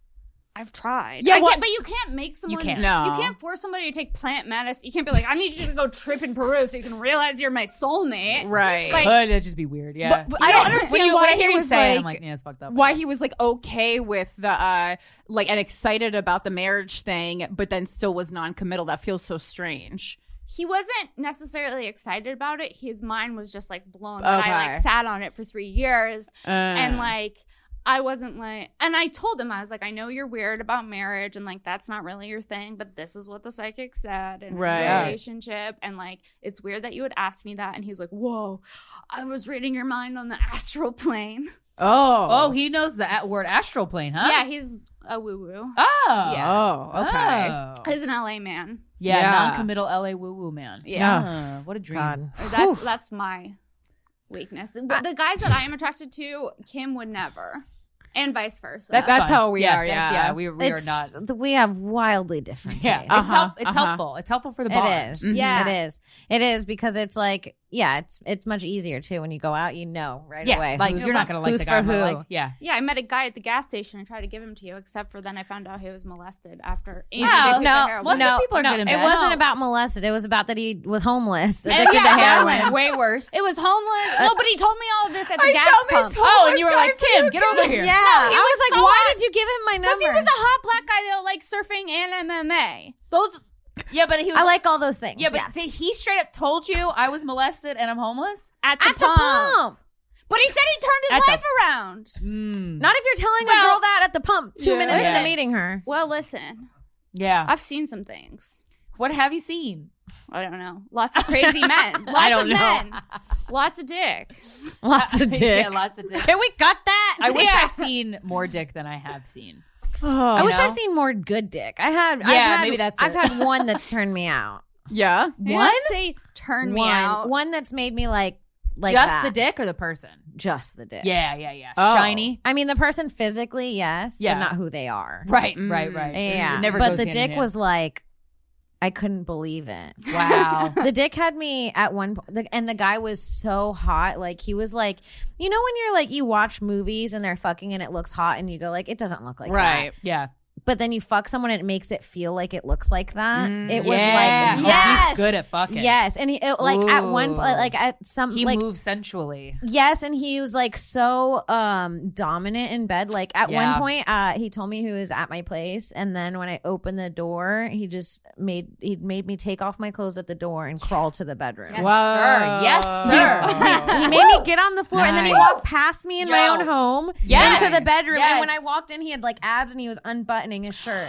I've tried. Yeah, I what- can't, but you can't make someone. can't. No. You can't force somebody to take plant medicine. You can't be like, I need you to go trip in Peru so you can realize you're my soulmate. Right. Like- Could it just be weird? Yeah. But- but I don't understand when, you, why when I hear he you was say it, I'm like- like, yeah, it's fucked up. why he was like okay with the uh like and excited about the marriage thing, but then still was non-committal. That feels so strange. He wasn't necessarily excited about it. His mind was just like blown that I Okay. like sat on it for three years Uh, and like I wasn't like, and I told him, I was like, I know you're weird about marriage and like that's not really your thing, but this is what the psychic said in Right. a relationship, and like it's weird that you would ask me that. And he's like, whoa, I was reading your mind on the astral plane. oh Oh, he knows the a- word astral plane, huh? Yeah, he's a woo woo. Oh. Yeah. oh okay. Oh. He's an L A man. Yeah, Yeah. non-committal L A woo-woo man. Yeah. Ah, what a dream. God. That's that's my weakness. But the guys that I am attracted to, Kim would never, and vice versa. That's fine. how we yeah, are, that's- yeah. we, we It's, are not. We have wildly different Yeah, tastes. it's, Uh-huh, help, it's uh-huh. helpful. It's helpful for the It bond. is. Yeah. It is. It is because it's like, yeah, it's it's much easier too when you go out, you know right Yeah, away. like who's- you're not gonna like who's the guy. for but, who. Like, yeah. Yeah, I met a guy at the gas station and tried to give him to you, except for then I found out he was molested after. No, after they took the no, heroin. Most of no, people are no, good in it bed. wasn't No. about molested. It was about that he was homeless, And addicted yeah, to homeless. heroin. Way worse. It was homeless. Nobody told me all of this at the I gas found pump. this Oh, and you were guy like, for Kim, you, get over here. Yeah, he I was was like, so why hot. did you give him my Because number? he was a hot black guy that liked surfing and M M A. Those, Yeah, but he was. I like all those things. Yeah, but yes. th- he straight up told you I was molested and I'm homeless. at the at the pump. pump. But he said he turned his At the- life around. Mm. Not if you're telling a Well- girl that at the pump two Yeah. minutes Yeah. into meeting her. Well, listen, Yeah. I've seen some things. What have you seen? I don't know. Lots of crazy men. Lots I don't of know. men. Lots of dick. Lots of dick. Yeah, lots of dick. Can we cut that? I wish Yeah. I've seen more dick than I have seen. Oh, I wish know? I've seen more good dick. I had. I've Yeah, had, maybe that's I've it. had one that's turned me out. yeah. I didn't One? say turn me one, out. one that's made me like like Just that. the dick or the person? Just the dick. Yeah, yeah, yeah. Oh. Shiny. I mean, the person physically, yes, Yeah. but not who they are. Right, Mm. right, right. Yeah, It never but goes the hand in dick hand. was like, I couldn't believe it. Wow. The dick had me at one point, and the guy was so hot. Like he was like, you know, when you're like, you watch movies and they're fucking and it looks hot, and you go like, it doesn't look like Right. Yeah. that. But then you fuck someone and it makes it feel like it looks like that. It was yeah. like, Oh, yes, he's good at fucking. yes, and he it, like at one Ooh. like at some He like moves sensually. yes, and he was like so um dominant in bed. Like at Yeah. one point, uh, he told me he was at my place, and then when I opened the door, he just made he made me take off my clothes at the door and crawl to the bedroom. Yes, sir. Yes, sir. He made me get on the floor, and then he Nice. walked past me in Yo. my own home Yes. into the bedroom. Yes. And when I walked in, he had like abs, and he was unbuttoning his shirt.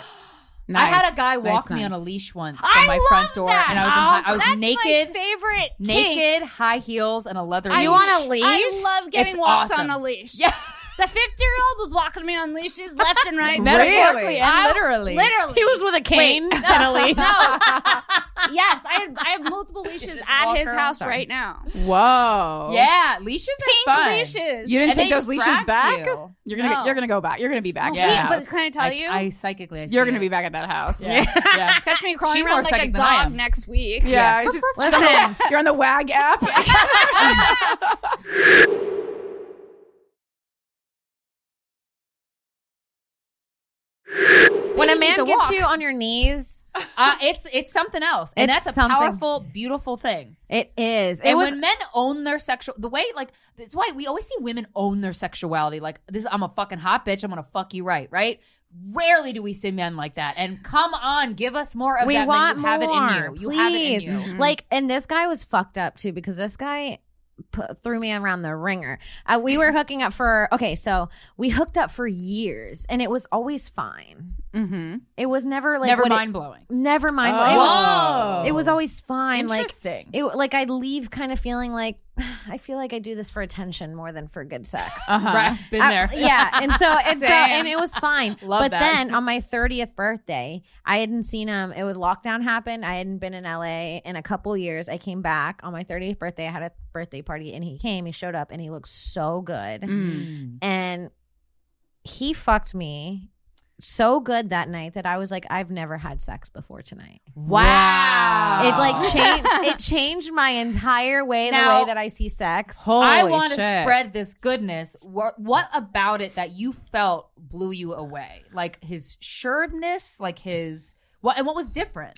I had Nice. a guy Nice, walk me nice. on a leash once I from my love front door, that. and I was in Oh, high, I was that's naked, my favorite. kink. naked, high heels, and a leather. I- leash. You want a leash? I love getting It's walked awesome. on a leash. Yeah. The fifty-year-old was walking me on leashes left and right. Metaphorically and I- literally. Literally. He was with a cane and a leash. No. Yes, I have, I have multiple leashes just at walk his around. house Sorry. right now. Whoa. Yeah, leashes Pink are fun. leashes. You didn't And take they those leashes distract back? you. You're gonna No. get, you're gonna go back. You're gonna be back. Yeah. at Wait, that but house. can I tell I, you? I psychically. I see You're gonna it. be back at that house. Yeah. yeah. Catch me crawling She's around more like a psychic than I dog am. next week. Yeah. it's just- Listen. you're on the WAG app. When a He man needs a gets walk. you on your knees Uh, it's it's something else, and It's that's a something. powerful, beautiful thing. It is. It And was when men own their sexual, the way like that's why we always see women own their sexuality. Like this, I'm a fucking hot bitch. I'm gonna fuck you right, right? Rarely do we see men like that. And come on, give us more of we that. want you have more. it in you. You Please. have it in you. Like, and this guy was fucked up too because this guy put, threw me around the ringer. Uh, we were hooking up for okay, so we hooked up for years, and it was always fine. Mm-hmm. It was never like Never what it- mind blowing. Never mind. Oh. It, was, Whoa. it was always fine. Like Interesting. it, like I'd leave kind of feeling like I feel like I do this for attention more than for good sex. Uh-huh. Right, been I- there. yeah, and so and so Same. and it was fine. Love but that. then on my thirtieth birthday, I hadn't seen him. It was lockdown happened. I hadn't been in L A in a couple years. I came back on my thirtieth birthday. I had a birthday party, and he came. He showed up, and he looked so good. Mm. And he fucked me so good that night that I was like, I've never had sex before tonight. Wow. It like changed. It changed my entire way, the Now- way that I see sex. I Holy want to shit. spread this goodness. What, what about it that you felt blew you away? Like his sureness, like his what, and what was different?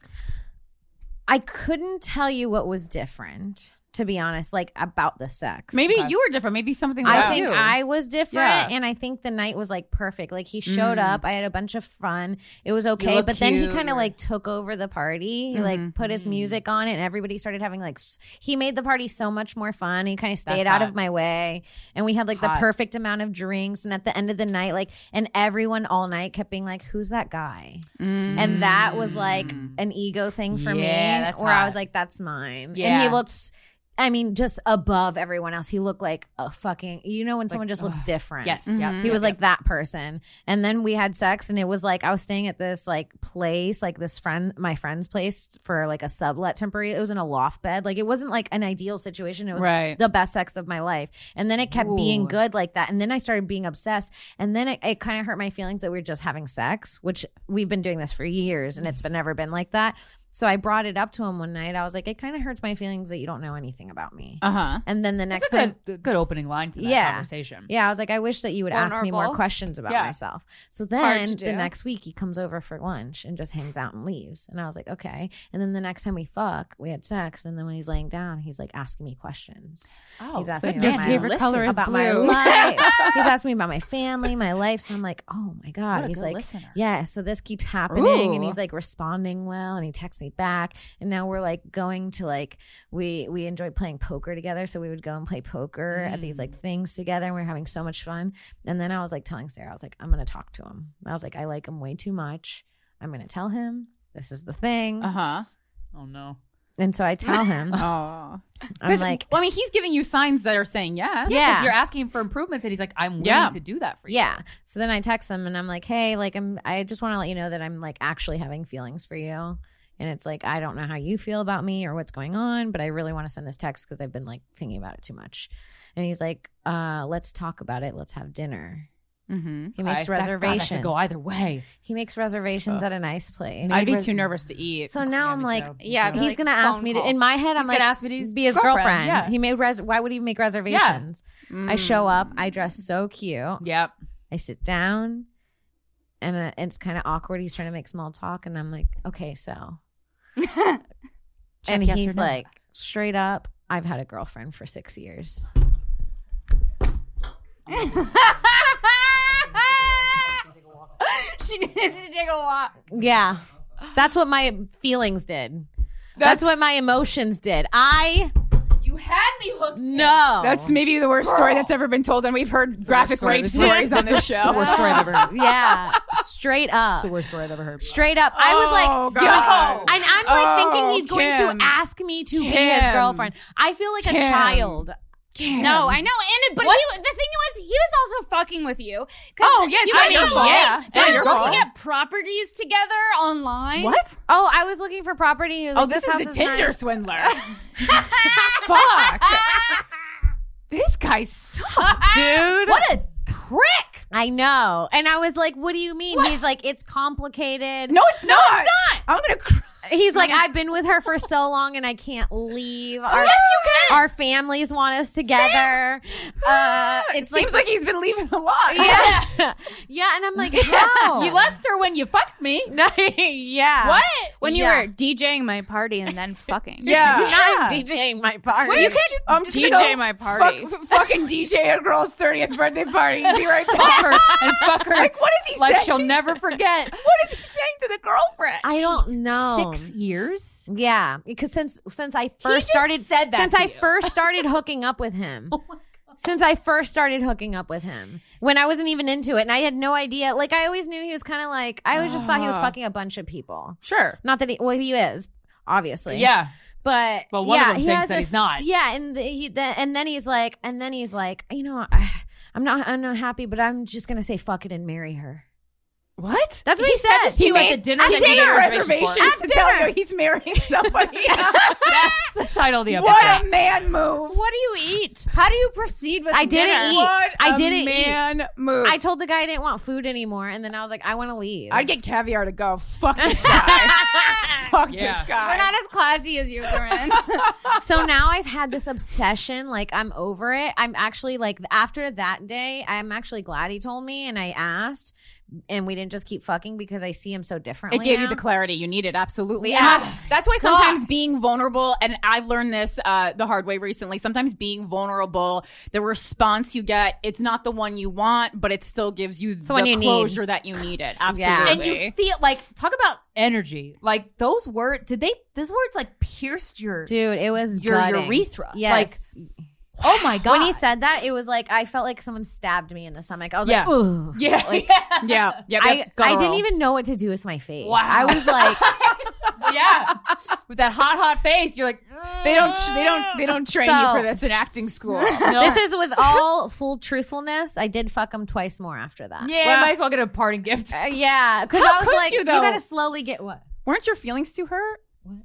I couldn't tell you what was different, to be honest, like about the sex. Maybe you were different. Maybe something I about think you. I was different, Yeah. and I think the night was like perfect. Like he showed Mm. up, I had a bunch of fun. It was okay, look but then he cute. kind of like took over the party. He like Mhm. put his music on, and everybody started having like. s- He made the party so much more fun. He kind of stayed That's out hot. of my way, and we had like Hot. the perfect amount of drinks. And at the end of the night, like, and everyone all night kept being like, "Who's that guy?" Mm. And that was like an ego thing for me, Yeah, that's where I hot. was like, "That's mine." And Yeah. he looked. I mean, just above everyone else. He looked like a fucking, you know, when someone just looks different. Yes. Mhm. Yeah. He was like that person. And then we had sex, and it was like I was staying at this like place, like this friend, my friend's place for like a sublet temporary. It was in a loft bed. Like it wasn't like an ideal situation. It was Right. the best sex of my life. And then it kept being Ooh. good like that. And then I started being obsessed. And then it, it kind of hurt my feelings that we were just having sex, which we've been doing this for years, and it's been never been like that. So I brought it up to him one night. I was like, it kind of hurts my feelings that you don't know anything about me. Uh-huh. And then the next That's a time, good, good opening line to that Yeah. conversation. yeah, I was like, I wish that you would ask me more Vulnerable. questions about Yeah. myself. So Hard then to the do. next week he comes over for lunch and just hangs out and leaves. And I was like, okay. And then the next time we fuck, we had sex. And then when he's laying down, he's like asking me questions. Oh, He's asking good me Your about man. my, favorite Listen. color is about my blue. life. He's asking me about my family, my life. So I'm like, oh my God. What a He's good like, listener. yeah. So this keeps happening. Ooh. And he's like responding well. And he texts me back. And now we're like going to like, we, we enjoyed playing poker together. So we would go and play poker at these like things together. And we were having so much fun. And then I was like telling Sarah, I was like, I'm going to talk to him. I was like, I like him way too much. I'm going to tell him this is the thing. Uh-huh. Oh no. And so I tell him, Oh. I'm like, well, I mean, he's giving you signs that are saying yes. Yeah. Because you're asking for improvements, and he's like, I'm willing Yeah. to do that for you. yeah. So then I text him and I'm like, hey, like I'm I just want to let you know that I'm like actually having feelings for you. And it's like, I don't know how you feel about me or what's going on, but I really want to send this text because I've been like thinking about it too much. And he's like, uh, let's talk about it. Let's have dinner. Mm-hmm. He makes I- that- God, that reservations. could go either way. He makes reservations at a nice place. I'd be too nervous to eat. So now Yeah, I'm me like, too. Yeah, he's like gonna ask phone me to. call. In my head, I'm He's like, gonna ask me to be his girlfriend, girlfriend. yeah. He made res. Why would he make reservations? I show up. I dress so cute. Yep. I sit down, and uh, it's kind of awkward. He's trying to make small talk, and I'm like, okay, so. and yes or he's no. like, straight up, I've had a girlfriend for six years. She needs to take a walk. Yeah, that's what my feelings did. That's, what my emotions did. I You had me hooked. no. That's maybe the worst story that's ever been told, and we've heard graphic story- rape this is the- stories on that's this the show. worst story I've ever heard. yeah, straight up. It's the worst story I've ever heard. Straight up. I was Oh, like, God. yo. And I'm like Oh, thinking he's going Kim. to ask me to be his Kim. girlfriend. I feel like a Kim. child. No, I know, and but he, the thing was, he was also fucking with you. 'Cause Oh, yeah, it's you not guys your were fault. yeah, It's they not were your looking fault. at properties together online. What? Oh, I was looking for property. He was Oh, like, this, house is the Tinder nice. swindler. Fuck. This guy sucks. Dude. What a prick! I know. And I was like, what do you mean? He's like, it's complicated. No, it's not. it's not. I'm gonna cry. He's like, I've been with her for so long and I can't leave. Our, yes, you can. Our families want us together. Uh, It it's seems like, he's been leaving a lot. yeah, yeah, and I'm like, how? You left her when you fucked me. yeah. What? When you Yeah. were DJing my party and then fucking. Yeah. Not DJing my party. Well, you can't. I'm just D J gonna go my party. Fuck, fucking D J a girl's thirtieth birthday party and be right Fuck back. her and fuck her. Like, what is he Like saying? she'll never forget. What is he saying to the girlfriend? I don't know. Six years. Yeah, because since since I first just started said that since to I you. first started hooking up with him. Since I first started hooking up with him, when I wasn't even into it, and I had no idea. Like I always knew he was kind of like I always just thought he was fucking a bunch of people. Sure. Not that he, well, he is obviously. Yeah. But Well, one of yeah, them he thinks has that a he's not. s- Yeah, and the, he, the, and then he's like, and then he's like, you know, I, I'm not, I'm not happy, but I'm just gonna say fuck it and marry her. What? That's what he, He said said. this to you at the dinner at that you dinner. made a reservations reservation to for. tell At dinner. you he's marrying somebody. That's the title of the episode. What a man move. What do you eat? How do you proceed with I didn't dinner? eat. What I a didn't eat. man move. I told the guy I didn't want food anymore, and then I was like, I want to leave. I'd get caviar to go. Fuck this guy. Fuck Yeah. this guy. We're not as classy as you, Corinne. So now I've had this obsession. Like I'm over it. I'm actually like after that day, I'm actually glad he told me, and I asked, and we didn't just keep fucking because I see him so differently. It gave you now. the clarity you needed, absolutely. Yeah. And that- that's why sometimes being vulnerable, and I've learned this uh, the hard way recently, sometimes being vulnerable, the response you get, it's not the one you want, but it still gives you the the one you need. closure that you needed. Yeah. Absolutely. And you feel like talk about energy. Like those words. Did they? Those words like pierced your Dude, it was your gutting. urethra. Yes. Like, oh my god. When he said that, it was like I felt like someone stabbed me in the stomach. I was Yeah. like, ooh. yeah, Like, yeah, yeah. Yeah. I, I didn't guttural. even know what to do with my face. Wow. I was like, yeah. With that hot, hot face, you're like, They don't. They don't. They don't train you So- for this in acting school. this is with all full truthfulness. I did fuck him twice more after that. yeah, Well- might as well get a parting gift. Uh, yeah. Because How I was could like, you, you, though? gotta slowly get what? Weren't your feelings too hurt?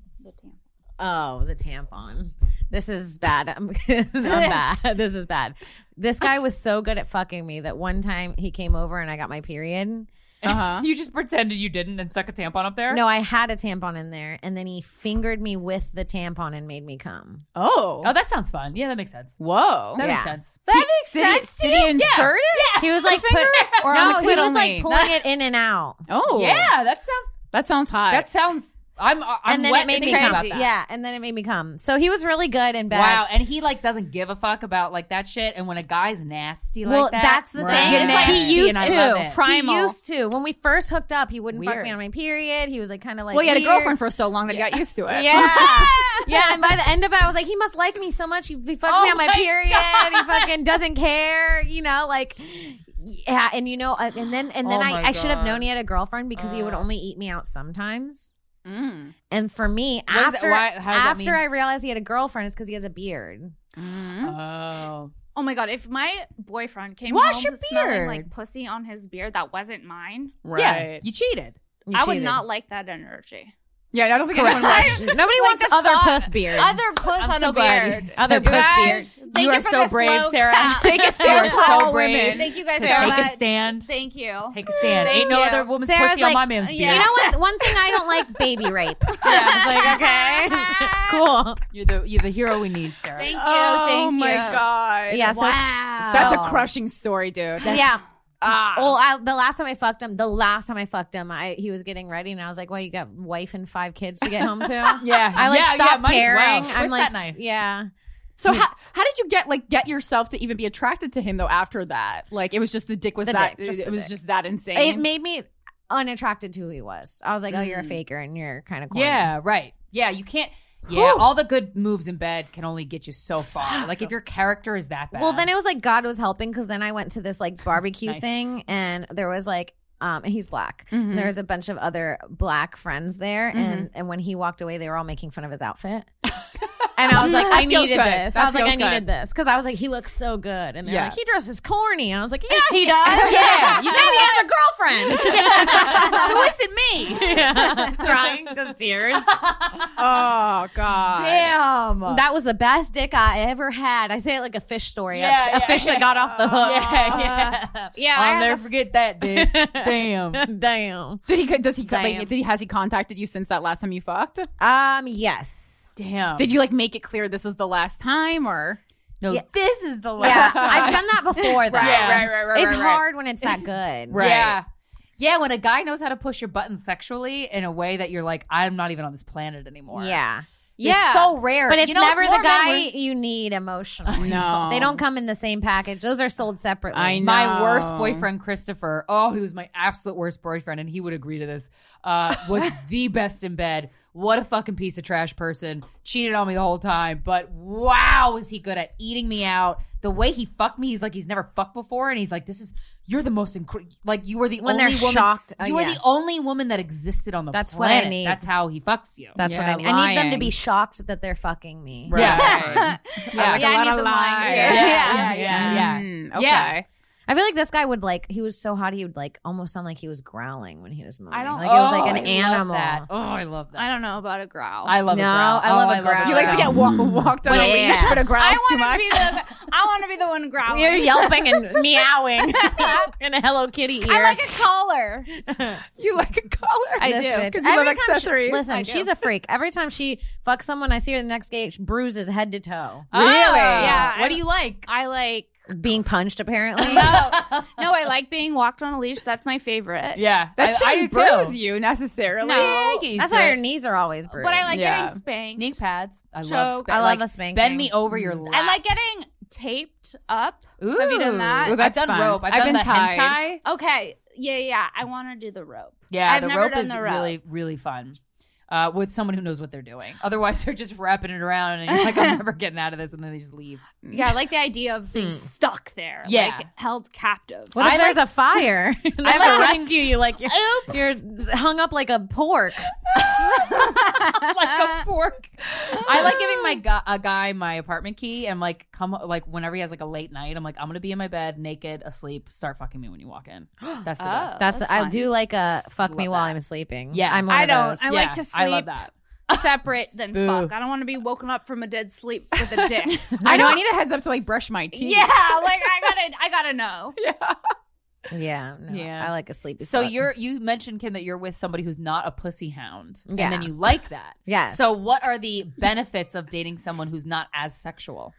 Oh, the tampon. This is bad. I'm, I'm bad. This is bad. This guy was so good at fucking me that one time he came over and I got my period. Uh huh. You just pretended you didn't and stuck a tampon up there. No, I had a tampon in there, and then he fingered me with the tampon and made me come. Oh. Oh, that sounds fun. Yeah, that makes sense. Whoa. That Yeah. makes sense. That makes Did sense he, to did he you? insert it? He was like, put, Or no, on the he clit was only? like pulling it in and out, Oh. Yeah, that sounds. That sounds hot. That sounds. I'm. I'm and then wet it made me thinking come. about that. Yeah, and then it made me come. So he was really good and bad. Wow, and he like doesn't give a fuck about like that shit. And when a guy's nasty like Well, that, that's the right. thing. You're It's nasty, like he used and I to. love it. Primal. He used to. When we first hooked up, he wouldn't fuck Weird. me on my period. He was like kind of like well, you had a weird. girlfriend for so long that you got used to it. Yeah. Yeah, and by the end of it, I was like, he must like me so much. He, he fucks Oh me on my, my period. God. He fucking doesn't care, you know, like, yeah. And you know, uh, and then and then Oh I, my I should have God. known he had a girlfriend because he would Uh. only eat me out sometimes. Mm. And for me, What is it- after why- how does that after mean? I realized he had a girlfriend, it's because he has a beard. Oh, Oh my god! If my boyfriend came Wash home your smelling beard. like pussy on his beard that wasn't mine, Right. yeah, you cheated. You I would cheated. not like that energy. Yeah, I don't think anyone Correct. would. Nobody wants the other thought- puss beard. Other puss I'm on so a glad you beard. said Other that. puss Guys, beard. thank You you are for so the brave, slow Sarah. clap. Take a You stand are for so all brave. women. Thank you guys To so take a much. stand. Thank you. Take a stand. Thank Ain't no you. other woman's Sarah's pussy like, on my man's yeah. beard. You know what? One thing I don't like, baby rape. Yeah, it's like, okay, cool. You're the you're the hero we need, Sarah. Thank you. Oh thank you. my god. Yeah, so Wow. That's a crushing story, dude. yeah. Ah. Well, I, the last time I fucked him, the last time I fucked him, I he was getting ready, and I was like, "Well, you got wife and five kids to get home to." Yeah, I like yeah, stopped yeah, might as well. caring. Twist I'm like, that knife. yeah. So how, how did you get like get yourself to even be attracted to him though after that? Like it was just the dick was The that dick, just it the was dick. just that insane. It made me unattracted to who he was. I was like, "Oh, you're a faker, and you're kind of corny." Yeah, right. Yeah, you can't. Yeah, all the good moves in bed can only get you so far. Like if your character is that bad. Well, then it was like God was helping because then I went to this like barbecue Nice. thing, and there was like. Um, and he's black. And there was a bunch of other black friends there, and and when he walked away, they were all making fun of his outfit. And I was like, I feels needed good. this. That I was like, I feels good. needed this because I was like, he looks so good, and they're Yeah. like, he dresses corny, and I was like, yeah, he does. Yeah, you you know know, he has a boyfriend. Who isn't me? Yeah. Crying to tears. Oh God. Damn. That was the best dick I ever had. I say it like a fish story. Yeah, a, a yeah, fish that got off the hook. yeah. Yeah, I I'll have never a- forget that, dude. Damn. Damn. Did he? Does he? Like, Damn. did he? Has he contacted you since that last time you fucked? Um. Yes. Damn. Did you like make it clear this is the last time, or? No, Yeah. this is the Yeah. last time. I've done that before. Though. Right, right, right, right, It's right, right. hard when it's that good. Right. Yeah. Yeah, when a guy knows how to push your buttons sexually in a way that you're like, I'm not even on this planet anymore. Yeah. It's so rare. But it's You know, never more the men guy were- you need emotionally. No. They don't come in the same package. Those are sold separately. I know. My worst boyfriend, Christopher, oh, he was my absolute worst boyfriend, and he would agree to this, uh, was the best in bed. What a fucking piece of trash person. Cheated on me the whole time, but wow, is he good at eating me out. The way he fucked me, he's like, he's never fucked before, and he's like, this is, you're the most, incre- like, you were the When only they're woman. shocked, uh, you were yes. the only woman that existed on the That's what I planet. need. That's how he fucks you. That's Yeah, what I need. I need them to lying. be shocked that they're fucking me. Right. Yeah. Yeah. Yeah, like Yeah, a I lot need of the line. lies. Yeah. Yeah, yeah, yeah. Mm, okay. Yeah. I feel like this guy would like, he was so hot, he would like almost sound like he was growling when he was moving. I don't- Like it was Oh, like an I love animal. that. Oh, I love that. I don't know about a growl. I love No, a growl. I love Oh, a growl. You like to get wa- walked on a Yeah. leash, but a growl's I too want much. to be the. I want to be the one growling. You're yelping and meowing in a Hello Kitty ear. I like a collar. You like a collar? I This do. bitch. Because you love Every time she- accessories. listen, I do. she's a freak. Every time she fucks someone, I see her the next day, she bruises head to toe. Really? Yeah, What I- do you like? I like. Being punched, apparently. No, no, I like being walked on a leash. That's my favorite. Yeah, That I, shouldn't I do bruise too. you necessarily. No. Yeah, get used That's to why it. your knees are always bruised. But I like Yeah. getting spanked. knee pads. I love. Choke. Spank. I love like, a spanking. Bend me over your lap. I like getting taped up. Ooh, Have you done that? Ooh, that's I've done fun. rope. I've, I've done been the tied. hentai. Okay. Yeah, yeah. I want to do the rope. Yeah, I've the never rope done is the rope. really, really fun. Uh, with someone who knows what they're doing. Otherwise, they're just wrapping it around, and you're like, "I'm never getting out of this," and then they just leave. Yeah, I like the idea of being stuck there. Yeah. Like held captive. What if I there's like- a fire? I have like to having- rescue you like you're, Oops. you're hung up like a pork. Like a fork. I like giving my gu- a guy my apartment key, and I'm like, come like whenever he has like a late night, I'm like, I'm gonna be in my bed, naked, asleep. Start fucking me when you walk in. That's the Oh. best. That's, That's I fun. do like a fuck me Love while that. I'm sleeping. Yeah. I'm one I of don't. those. I like to I love sleep that. separate than Boo. fuck. I don't want to be woken up from a dead sleep with a dick. I know. I need a heads up to like brush my teeth. yeah, like I gotta, I gotta know. Yeah, no, Yeah. I like a sleepy. So fuck. you're you mentioned, Kim, that you're with somebody who's not a pussy hound, Yeah. and then you like that. Yes. So what are the benefits of dating someone who's not as sexual?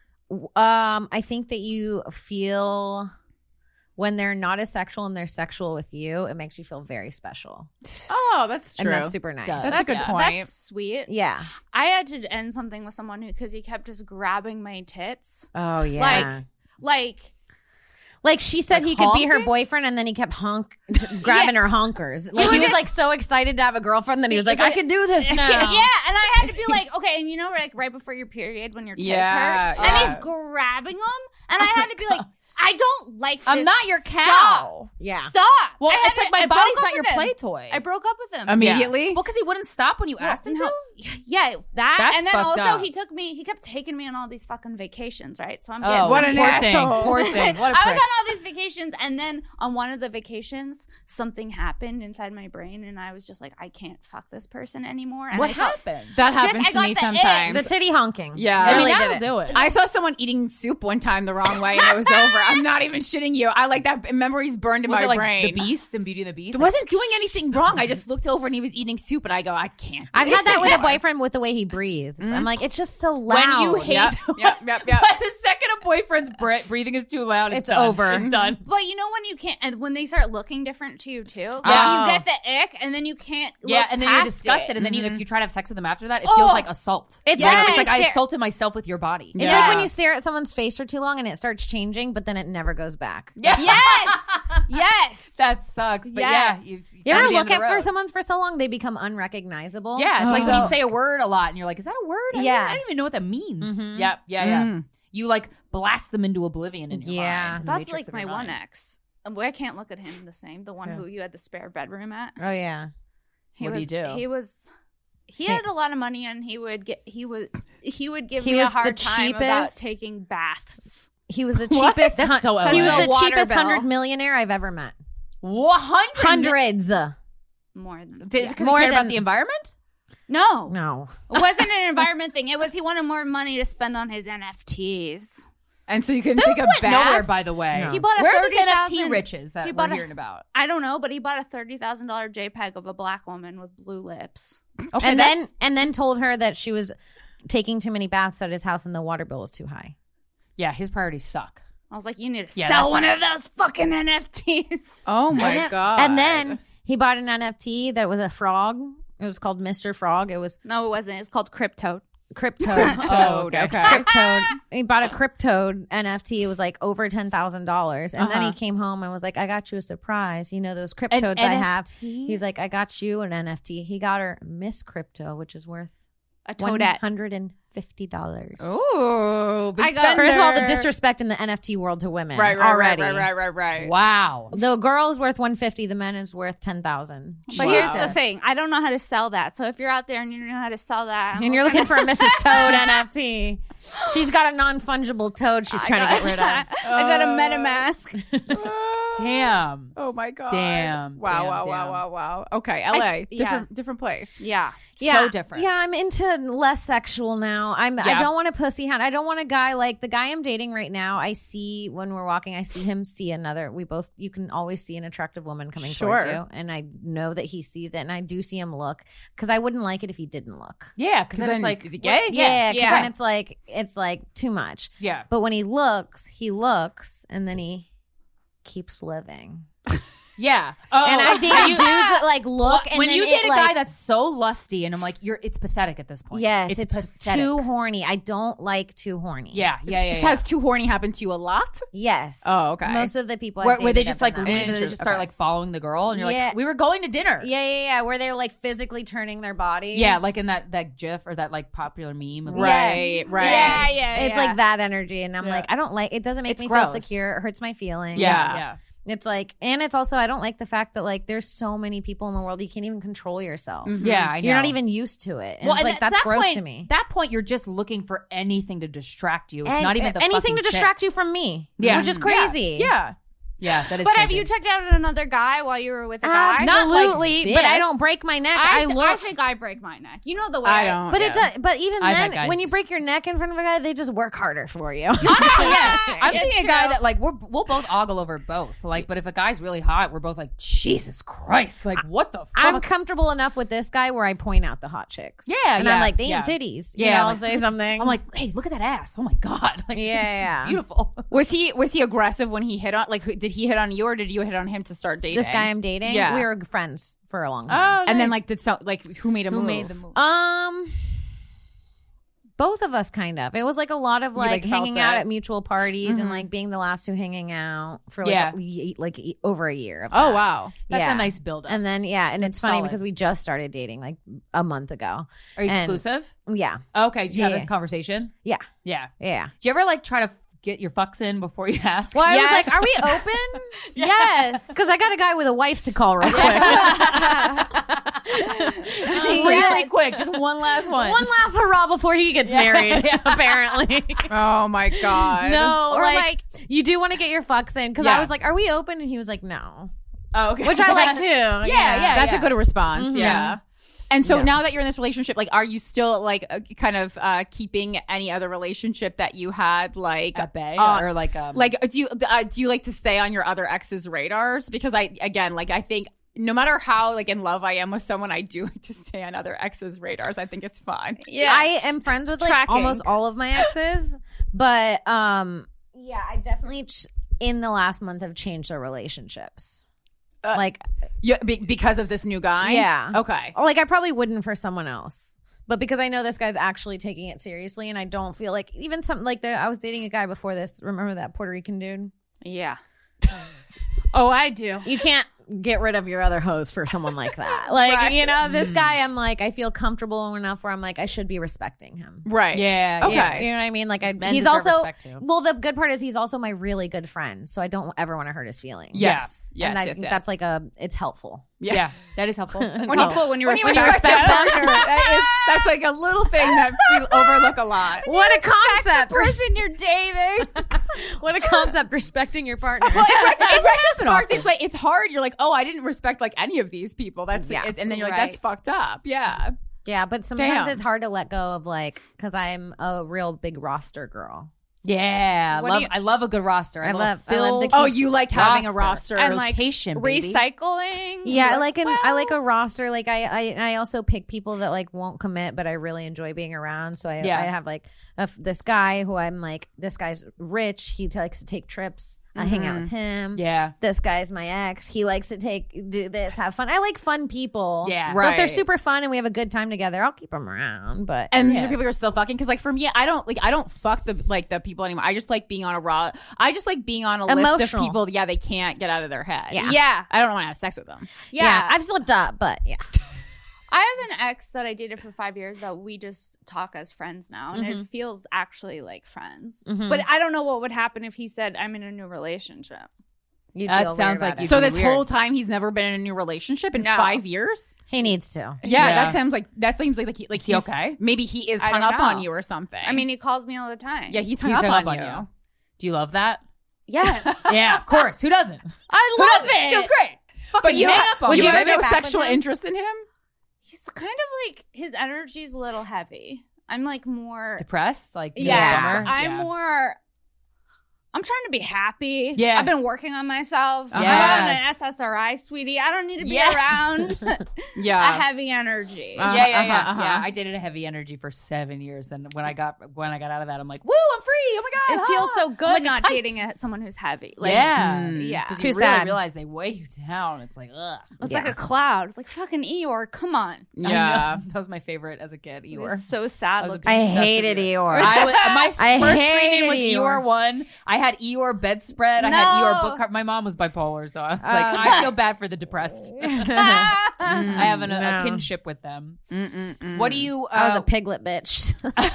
Um, I think that you feel when they're not as sexual and they're sexual with you, it makes you feel very special, Oh, that's true. and that's super nice. Does. That's a good Yeah. point. That's sweet. Yeah. I had to end something with someone who, because he kept just grabbing my tits. Oh yeah. Like, like Like she said, Like he could be her honking? boyfriend, and then he kept honk t- grabbing her honkers. Like was he was just- like so excited to have a girlfriend that he was like, He's "I like- can do this Yeah, now." and I had to be like, okay, and you know, like right before your period when your tits Yeah, hurt, and yeah. he's grabbing them, and I had to be like, I don't like. I'm this. not your Stop. cow. Yeah. Stop. Well, I had it's to- like my I broke body's up not your with him. play toy. I broke up with him Immediately. Well, because he wouldn't stop when you asked him No. to. Yeah, that, That's and then fucked also up. he took me. He kept taking me on all these fucking vacations, right? So I'm Oh, getting What an poor asshole. thing. Poor thing. What a I was on prick. all these vacations, and then on one of the vacations, something happened inside my brain, and I was just like, I can't fuck this person anymore. And What I felt- happened? That Just- happens I to got me the sometimes. The titty honking. Yeah. It I I mean, really that'll did it. do it. I saw someone eating soup one time the wrong way and it was over. I'm not even shitting you. I like that memories burned in Was my it like brain. the Beast and Beauty and the Beast? He wasn't doing anything wrong. I just looked over and he was eating soup and I go, I can't. Do I've this had that with a anymore. boyfriend with the way he breathes. I'm like, it's just so loud. When you hate, Yep, yep, yep, yep. But the second a boyfriend's bre- breathing is too loud, it's, It's done. over. It's done. But you know when you can't, and when they start looking different to you too, like Oh. you get the ick, and then you can't. Yeah, look and then you're past disgusted, it. and then you, if you try to have sex with them after that, it Oh. feels like assault. It's Like, like it's when like you I stare- assaulted myself with your body. It's Yeah. like when you stare at someone's face for too long and it starts changing, but then it never goes back. Yes, Yes, yes. that sucks. But Yes. yeah, you, You ever gotta be look on the at for road. someone for so long they become unrecognizable? Yeah, it's like You when you go- say a word a lot, and you're like, "Is that a word?" I Yeah. don't, I don't even know what that means. Mhm. Yeah, yeah, yeah. Mm. You like blast them into oblivion in your Yeah. mind. in the That's matrix like of my your one mind. ex. Um, I can't look at him the same. The one Yeah. who you had the spare bedroom at. Oh yeah. He What was, did he do? He was. He Hey. had a lot of money, and he would get. He would. He would give He me a was the hard time about cheapest- taking baths. He was the What? cheapest. That's hun- so He was L A. the Water cheapest bill. hundred millionaire I've ever met. One hundred. Hundreds. More than Is it because More he cared than- about the environment? No. No. It wasn't an environment thing. It was he wanted more money to spend on his N F Ts. And so you can Those take a went bath. nowhere, by the way. No. He bought a Where are these thirty N F T thousand riches that he we're bought a- hearing about? I don't know, but he bought a thirty thousand dollar JPEG of a black woman with blue lips. Okay, and then that's- and then told her that she was taking too many baths at his house and the water bill was too high. yeah, his priorities suck. I was like, you need to Yeah, sell that's one not- of those fucking N F Ts. Oh my and then, god! And then he bought an N F T that was a frog. It was called Mister Frog. It was No, it wasn't. It's called Crypto. Cryptoad. Oh, okay. okay. Cryptoad. He bought a Cryptoad N F T. It was like over ten thousand dollars. And then he Uh-huh. came home and was like, I got you a surprise. You know those Cryptoads I have. He's like, I got you an N F T. He got her Miss Crypto, which is worth A one toadette. hundred fifty dollars. Ooh, big I got- First of all, the spender. disrespect in the N F T world to women. Right, right, already. right, right, right, right, right. Wow. The girl is worth one fifty. The man is worth ten thousand. But here's the thing. I don't know how to sell that. So if you're out there and you don't know how to sell that. I'm And you're looking for a Missus Toad N F T. She's got a non-fungible toad she's trying to get rid of. I got a MetaMask. Damn. Oh my god! Damn, Wow! damn, wow! damn. Wow! Wow! Wow! Okay, L A, I- yeah. different, different place. Yeah. Yeah, So different. Yeah, I'm into less sexual now. I'm. I Yeah. don't want a pussy hound. I don't want a guy like the guy I'm dating right now. I see when we're walking. I see him see another. We both. You can always see an attractive woman coming towards Sure. you, and I know that he sees it, and I do see him look because I wouldn't like it if he didn't look. Yeah, because then, then it's like, is he gay? Yeah, because yeah. then it's like it's like too much. yeah. But when he looks, he looks, and then he keeps living. Yeah. Oh, and I dated dudes that like look, and when then you it, date a like, guy that's so lusty, and I'm like, you're, it's pathetic at this point. yes, it's, pathetic. too horny. I don't like too horny. Yeah, yeah, yeah. This yeah. has too horny happened to you a lot. Yes. Oh, okay. Most of the people Where, I've where they dated just have like done leave that. and they just start Okay. like following the girl, and you're Yeah. like, we were going to dinner. Yeah, yeah, yeah. Where they're like physically turning their bodies. Yeah, like in that that GIF or that like popular meme. Of Right, Yes. right. Yeah, yeah, It's yeah. like that energy, and I'm Yeah. like, I don't like. It doesn't make It's me gross. feel secure. It hurts my feelings. Yeah. yeah. It's like, and it's also I don't like the fact that like there's so many people in the world you can't even control yourself. Yeah, I know. You're not even used to it. And Well, it's and like at that's that gross point, to me. That point, you're just looking for anything to distract you. It's And- not even the anything fucking to chick. distract you from me. Yeah. which is Yeah. crazy. Yeah, yeah, that is. But have crazy. you checked out another guy while you were with a guy? Not like Absolutely, but I this. don't break my neck. I, I, th- look. I think I break my neck. You know the way I don't. but yeah. it does. But even I've had then, guys- when you break your neck in front of a guy, they just work harder for you. Honestly, yeah. I'm It's seeing a guy true. that like we're we'll both ogle over both. Like, but if a guy's really hot, we're both like, Jesus Christ, like what the fuck? I'm comfortable enough with this guy where I point out the hot chicks. Yeah, and yeah, I'm like, damn yeah. titties. You Yeah, know, I'll like- say something. I'm like, hey, look at that ass. Oh my god. Like, yeah, yeah. beautiful. Was he was he aggressive when he hit on? Like, who- did he hit on you or did you hit on him to start dating? This guy I'm dating, Yeah. we were friends for a long time. Oh, and then nice. like did so like who made a who move? made the move? Um, both of us kind of. It was like a lot of You, like, like, felt hanging out it? at mutual parties and Mhm. like being the last two hanging out for like Yeah. a, ye- like e- over a year. Of Oh that. wow. That's yeah. a nice build up. And then yeah, and That's it's funny solid. because we just started dating like a month ago. Are you and- exclusive? Yeah, Okay. Did you have Yeah. a conversation? yeah, Yeah. yeah. Do you ever like try to f- get your fucks in before you ask? Well, I Yes. was like, "Are we open?" Yes. Because I got a guy with a wife to call real quick. Just really quick. Just one last one. One last hurrah before he gets married. Apparently, Oh my god. no. Or like, like, you do want to get your fucks in because Yeah. I was like, "Are we open?" And he was like, "No," Oh, okay. which I like too. Yeah, yeah. That's a good response. Mhm. Yeah. And so Yeah. now that you're in this relationship, like, are you still like uh, kind of uh, keeping any other relationship that you had, like, At bay uh, or like um, like, do you uh, do you like to stay on your other ex's radars? Because I, again, like, I think no matter how like in love I am with someone, I do like to stay on other ex's radars. I think it's fun. yeah. I am friends with like Tracking. almost all of my exes, but um, yeah, I definitely ch- in the last month have changed their relationships. Uh, like, Yeah, be- because of this new guy. Yeah. Okay. like I probably wouldn't for someone else, but because I know this guy's actually taking it seriously, and I don't feel like even something like the I was dating a guy before this. Remember that Puerto Rican dude? yeah. Oh, I do. You can't get rid of your other hoes for someone like that. Like, Right. you know, this guy, I'm like, I feel comfortable enough where I'm like, I should be respecting him. Right. yeah. Okay. yeah. You know what I mean? Like, I, Men he's deserve also, respect, too. well, the good part is he's also my really good friend. So I don't ever want to hurt his feelings. Yes. Yes. and I yes, think yes. that's like a, it's helpful. Yeah. Yeah, that is helpful. It's When you helpful. put when you When you respect, respect them. them, that is, that's like a little thing that we overlook a lot. What a concept. person you're dating. What a concept, respecting your partner. Well, in, in retrospect, it's like it's hard. You're like, oh, I didn't respect like any of these people. That's Yeah. it, and then you're like, Right. that's fucked up. Yeah. Yeah, but sometimes Damn. it's hard to let go of like, because I'm a real big roster girl. Yeah, I What do love you- I love a good roster. I, I love, love- a I love filled the Oh, you like having a roster. roster And like rotation, baby. recycling. Yeah, I like an I Well, like a roster. Like I, I I also pick people that like won't commit, but I really enjoy being around. So I Yeah. I have like a f this guy who I'm like, this guy's rich. He likes to take trips. I hang out with him. Yeah. This guy's my ex. He likes to take do this, have fun. I like fun people. Yeah. So if they're Right. super fun and we have a good time together, I'll keep them around. But And these Yeah. are people who are still fucking. Because like for me, I don't like I don't fuck the like the people anymore. I just like being on a raw. I just like being on a list Emotional. of people. Yeah, they can't get out of their head. Yeah. Yeah. I don't want to have sex with them. yeah, Yeah. I've slipped up, but yeah. I have an ex that I dated for five years that we just talk as friends now, and it feels actually like friends. But I don't know what would happen if he said, I'm in a new relationship. You That feel sounds weird like about you- it. So be this weird. whole time he's never been in a new relationship in No. five years. he needs to. Yeah, Yeah. that sounds like that seems like like, he, like he he's- okay? Maybe he is I hung don't up on know. you or something. I mean, he calls me all the time. yeah, he's hung, He's up, hung on, you. you. Do you love that? Yes. Yeah, of course. Who doesn't? I Who love doesn't? it. Feels great. Fucking But you, hang ha- up on would you. you ever have get no back with sexual him? interest in him? He's kind of like, his energy's a little heavy. I'm like more. Depressed? Like Yes. bummer? I'm Yeah. more. I'm trying to be happy. Yeah. I've been working on myself. I'm Yes. on an S S R I, sweetie. I don't need to be Yes. around Yeah. a heavy energy. Uh, Yeah, yeah, yeah. Uh-huh, uh-huh. Yeah, I dated a heavy energy for seven years, and when I got when I got out of that, I'm like, "Woo, I'm free! Oh my god, It feels ah. so I'm good like a not kite." dating a, someone who's heavy. Like, yeah, Mm. yeah. Because Too you really sad. realize they weigh you down. It's like, ugh. It's Yeah. like a cloud. It's like fucking Eeyore. Come on. I know. Yeah. that was my favorite as a kid. It Eeyore. was so sad. I was looking. I obsessed with hated Eeyore. Eeyore. I was, my I first hated reading was Eeyore. Eeyore. one. I had Eeyore bedspread. I had No. Eeyore book card. My mom was bipolar, so I was like, Uh, I feel bad for the depressed. I have an, a, No. kinship with them. What do you? Uh, I was a piglet bitch.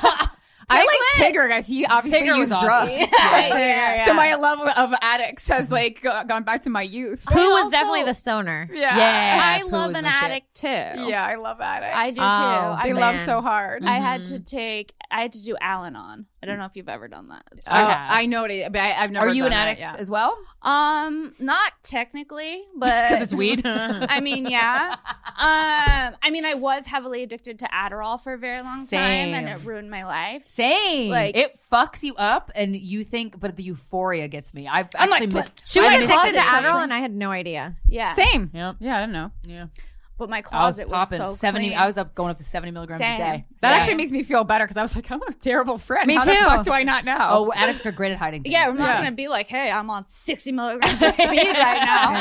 I like Tigger, guys. He obviously Tigger was used awesome. drugs. Yeah. Yeah. So my love of addicts has like go- gone back to my youth. Who was also- definitely the stoner? Yeah. Yeah, I Pooh love was an my shit. addict too. Yeah, I love addicts. I do too. Oh, They I, love man. so hard. I had to take. I had to do Al-Anon. I don't know if you've ever done that. It's Oh, I have. I know it, but I, I've never. Are you done an that, addict yeah. as well? Um, not technically, but Because it's weed. I mean, yeah. Um, I mean, I was heavily addicted to Adderall for a very long time, and Same. it ruined my life. Same. Like- it fucks you up, and you think, but the euphoria gets me. I've I'm actually like, missed. She was I addicted missed to it. Adderall, and I had no idea. Yeah, Same. Yep. Yeah, I don't know. Yeah. but my I was closet was, popping so seventy. clean. I was up going up to seventy milligrams Same. a day. That Yeah. actually makes me feel better because I was like, I'm a terrible friend. Me How too. the fuck do I not know? Oh, addicts are great at hiding things. Yeah, I'm not Yeah. gonna be like, hey, I'm on sixty milligrams of speed right now.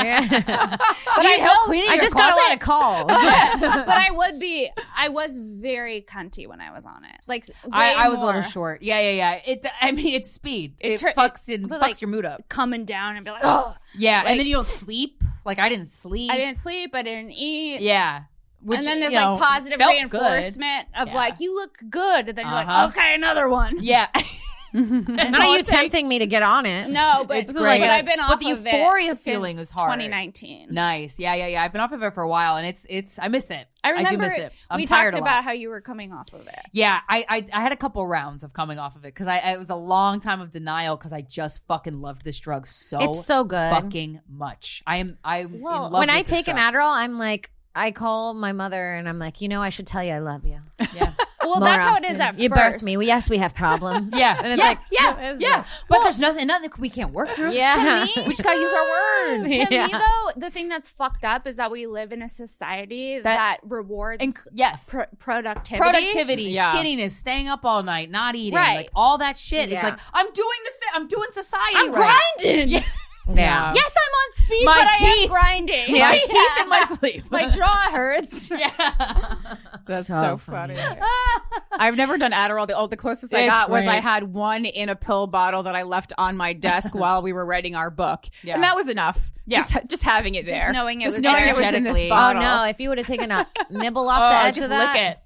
Do you I need help will- cleaning I your just got a closet? lot of calls. but I would be. I was very cunty when I was on it. Like I, way I was a little more short. Yeah, yeah, yeah. It. I mean, it's speed. It, It tur- fucks and but, fucks like, your mood up. coming down and be like, oh, Yeah, like- and then you don't sleep. Like I didn't sleep. I didn't sleep, I didn't eat. Yeah. Which, and then there's you know, like positive felt reinforcement of Yeah. like, you look good. And then you're Uh-huh. like, okay, another one. Good. Yeah. Not you tempting me to get on it. No, but It's but great. I've been But off the of euphoria it feeling since is hard. twenty nineteen. Nice. Yeah, yeah, yeah. I've been off of it for a while, and it's it's. I miss it. I remember do miss it. I'm we tired talked a lot. about how you were coming off of it. Yeah, I, I I had a couple rounds of coming off of it because I, I it was a long time of denial because I just fucking loved this drug so It's so good. fucking much. I am I Well, in love When I with this take an drug. Adderall, I'm like, I call my mother and I'm like, you know, I should tell you I love you. Yeah, Well, More that's how it is often. at You first. birthed me. Well, yes, we have problems. yeah, And it's yeah, like, yeah, what is yeah. this? But there's nothing nothing we can't work through. Yeah. To me- we just gotta use our words. To Yeah. me, though, the thing that's fucked up is that we live in a society that, rewards And yes, pro- productivity. productivity, Yeah. skinniness, staying up all night, not eating, Right. like all that shit. It's Yeah. like I'm doing the thi- I'm doing society. I'm right. grinding. Yeah. Yeah. Yes, I'm on speed, My but I teeth. am grinding. My Yeah. teeth and my sleep. My jaw hurts. yeah. That's So so, funny. funny. I've never done Adderall. The, oh, the closest I It's got was great. I had one in a pill bottle that I left on my desk while we were writing our book, Yeah. and that was enough. Yeah. just, just having it there, knowing it just was knowing there it was in this energetically. Oh bottle. no! If you would have taken a nibble off Oh, the edge just of that, lick it.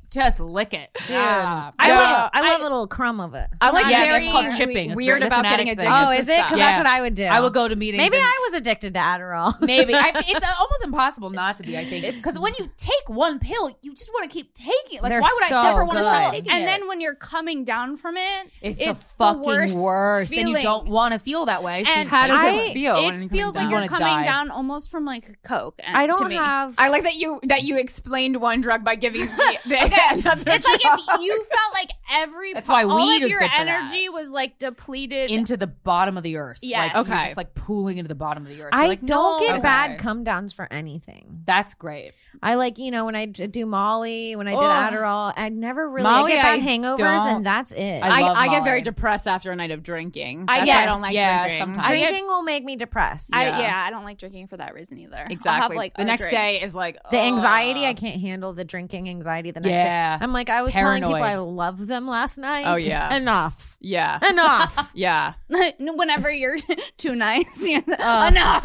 just lick it. Dude, Yeah. I Yeah. love I love I- a little crumb of it. I like Yeah, very that's called chipping. It's weird weird. That's about an getting addict addicted thing. Oh, to is it? Because stuff. that's Yeah. what I would do. I would go to meetings. Maybe and- I was addicted to Adderall. Maybe. I, it's almost impossible not to be, I think. Because when you take one pill, you just want to keep taking it. Like, They're why would so I ever want to stop good. taking And it? then when you're coming down from it, it's, it's the the fucking worst worst. And you feeling. don't want to feel that way. So And you How does take it it. feel? it when you're feels coming like down? you're wanna coming die. down almost from like Coke. And I to don't me. have. I like that you that you explained one drug by giving me the, Okay, another it's like drug. if you felt like every That's why all weed of is your good for that. energy was like depleted. Into the bottom of the earth. Yes. Like, Okay. Just like pooling into the bottom of the earth. You're I like, don't no. get Okay. bad come downs for anything. That's great. I like, you know, when I d- do Molly, when I did Ugh. Adderall, I never really Molly, I get bad I hangovers, don't- and that's it. I I, love I get Molly. very depressed after a night of drinking. I- That's why I yes, don't like yeah, drinking. sometimes. Drinking will make me depressed. I, Yeah. yeah. I don't like drinking for that reason either. I'll have, Exactly. like, the a next drink. day is like the anxiety, ugh. I can't handle the drinking anxiety the next Yeah. day. I'm like, I was telling Paranoid. people I love them last night. Oh, yeah. Enough. Yeah. Enough. Yeah. Whenever you're too nice, you're Uh, enough.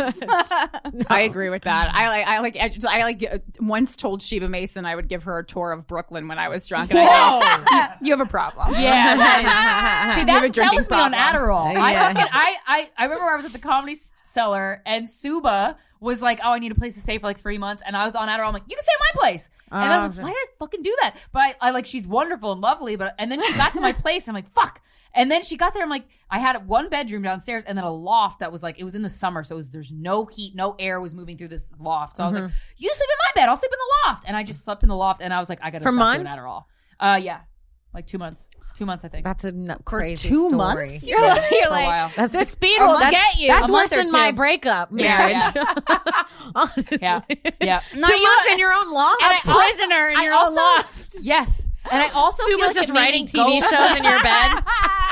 I agree with that. I like I like I, just- I like uh, once told Sheba Mason I would give her a tour of Brooklyn when I was drunk. And I go, you have a problem. Yeah. that is- See, You have a that, that drinking was me on problem. Adderall. I, Yeah. fucking, I, I, I remember I was at the Comedy Cellar and Suba was like, oh, I need a place to stay for like three months. And I was on Adderall. I'm like, you can stay at my place. And then I'm like, Oh, why did I fucking do that? But I, I like, she's wonderful and lovely. But and then she got to my place. And I'm like, fuck. And then she got there. I'm like, I had one bedroom downstairs and then a loft that was like, it was in the summer. So it was, there's no heat, no air was moving through this loft. So I was like, you sleep in my bed. I'll sleep in the loft. And I just slept in the loft. And I was like, I got to For stop months? doing Adderall. Uh, yeah. Like two months. Two months, I think. That's a n- crazy two story. months? You're like, you're For a like while. That's the speed oh, will that's, get you. That's A worse month or than my two. breakup Yeah, marriage. Honestly. Yeah. Yeah. Two months in your own loft. And I A prisoner in I your also, own loft. Yes. And I also feel Suba's like just it made writing me T V go- shows in your bed.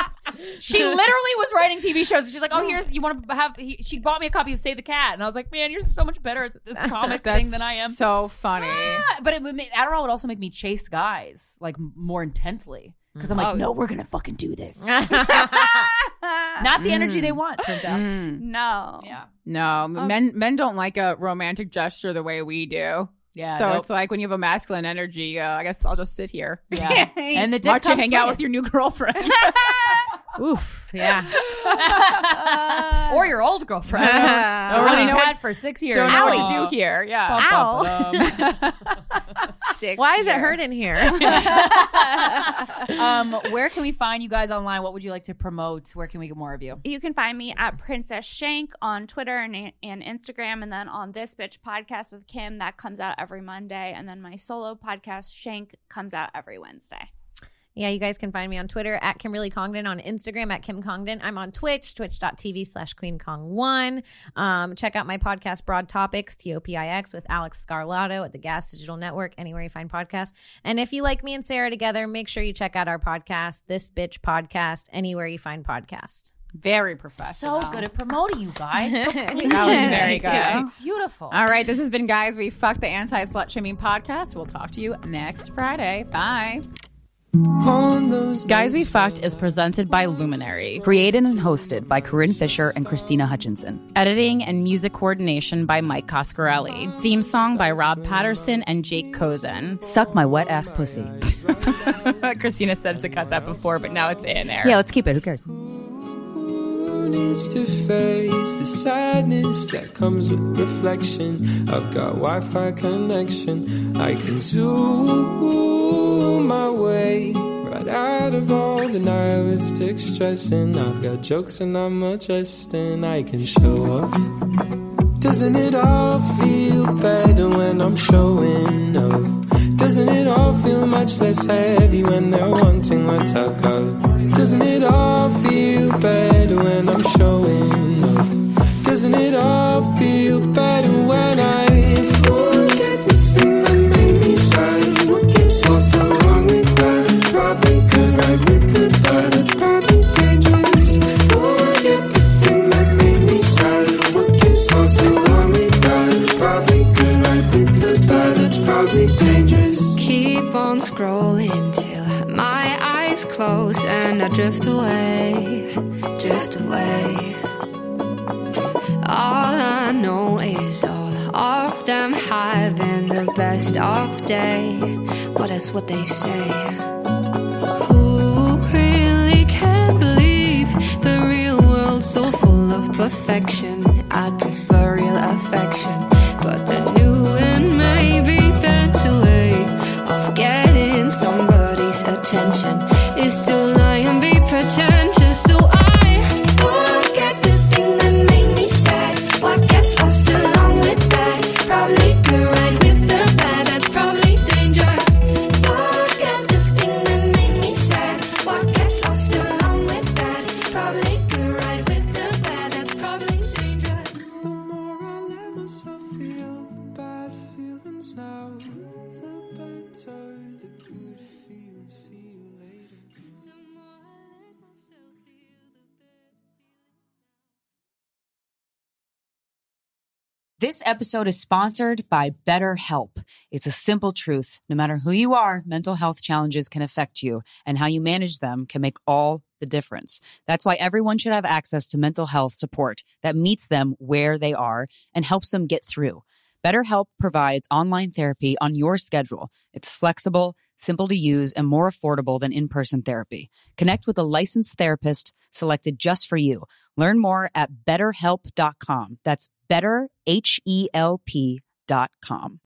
She literally was writing T V shows. And she's like, oh, here's, you want to have, he, she bought me a copy of Save the Cat. And I was like, man, you're so much better at this comic That's thing than I am. so funny. Ah, but it would make, Adderall would also make me chase guys like m- more intently. Because I'm like, Oh. no, we're going to fucking do this. Not the energy they want, turns out. Mm. no. Yeah. No, men men don't like a romantic gesture the way we do. Yeah. so nope. it's like when you have a masculine energy, uh, I guess I'll just sit here. Yeah. And the dick Watch you comes hang out swinging. with your new girlfriend. Oof. Yeah. or your old girlfriend. Uh, or I one don't you've know what- had for six years. Don't know what Ow. to do here. Yeah. Ow. Six Why is it year. hurting here? um, where can we find you guys online? What would you like to promote? Where can we get more of you? You can find me at Princess Shank on Twitter and, and Instagram, and then on This Bitch Podcast with Kim that comes out every Monday, and then my solo podcast Shank comes out every Wednesday. Yeah, you guys can find me on Twitter at Kimberly Congdon, on Instagram at Kim Congdon. I'm on Twitch, twitch.tv slash Queen Kong one. Um, check out my podcast, Broad Topics, T O P I X, with Alex Scarlato at the Gas Digital Network, anywhere you find podcasts. And if you like me and Sarah together, make sure you check out our podcast, This Bitch Podcast, anywhere you find podcasts. Very So professional. good at promoting you guys. So That was very good. beautiful. All right, this has been Guys We Fucked, the Anti-Slut Shaming Podcast. We'll talk to you next Friday. Bye. On those Guys We Fucked is presented by Luminary. Created and hosted by Corinne Fisher and Christina Hutchinson. Editing and music coordination by Mike Coscarelli. Theme song by Rob Patterson and Jake Kozen. Suck my wet ass pussy. Christina said to cut that before, but now it's in there. Yeah, let's keep it. Who cares? needs to face the sadness that comes with reflection. I've got Wi-Fi connection. I can zoom my way right out of all the nihilistic stressing. I've got jokes and I'm adjusting. I can show off. Doesn't it all feel better when I'm showing off? Doesn't it all feel much less heavy when they're wanting what I've got? Doesn't it all feel better when I'm showing off? Doesn't it all feel better when I forget the thing that made me sad? What gets lost along with that? Probably could ride with the bad, it's probably dangerous. Forget the thing that made me sad. What gets lost along with that? Probably could ride with the bad, it's probably dangerous. Keep on scrolling till my eyes close and I drift away, drift away. All I know is all of them having the best of day. but that's what they say. Who really can believe the real world's so full of perfection? I'd prefer real affection, but the new and maybe better way of getting somebody's attention is to lie and be pretentious. So I forget the thing that made me sad. What gets lost along with that? Probably good right with the bad. That's probably dangerous. Forget the thing that made me sad. What gets lost along with that? Probably good right with the bad. That's probably dangerous. The more I let myself feel the bad feelings now, the better the good feelings feel later. The more I let myself feel the bad feelings. This episode is sponsored by BetterHelp. It's a simple truth. No matter who you are, mental health challenges can affect you, and how you manage them can make all the difference. That's why everyone should have access to mental health support that meets them where they are and helps them get through. BetterHelp provides online therapy on your schedule. It's flexible, simple to use, and more affordable than in-person therapy. Connect with a licensed therapist selected just for you. Learn more at better help dot com. That's better, H E L P dot com.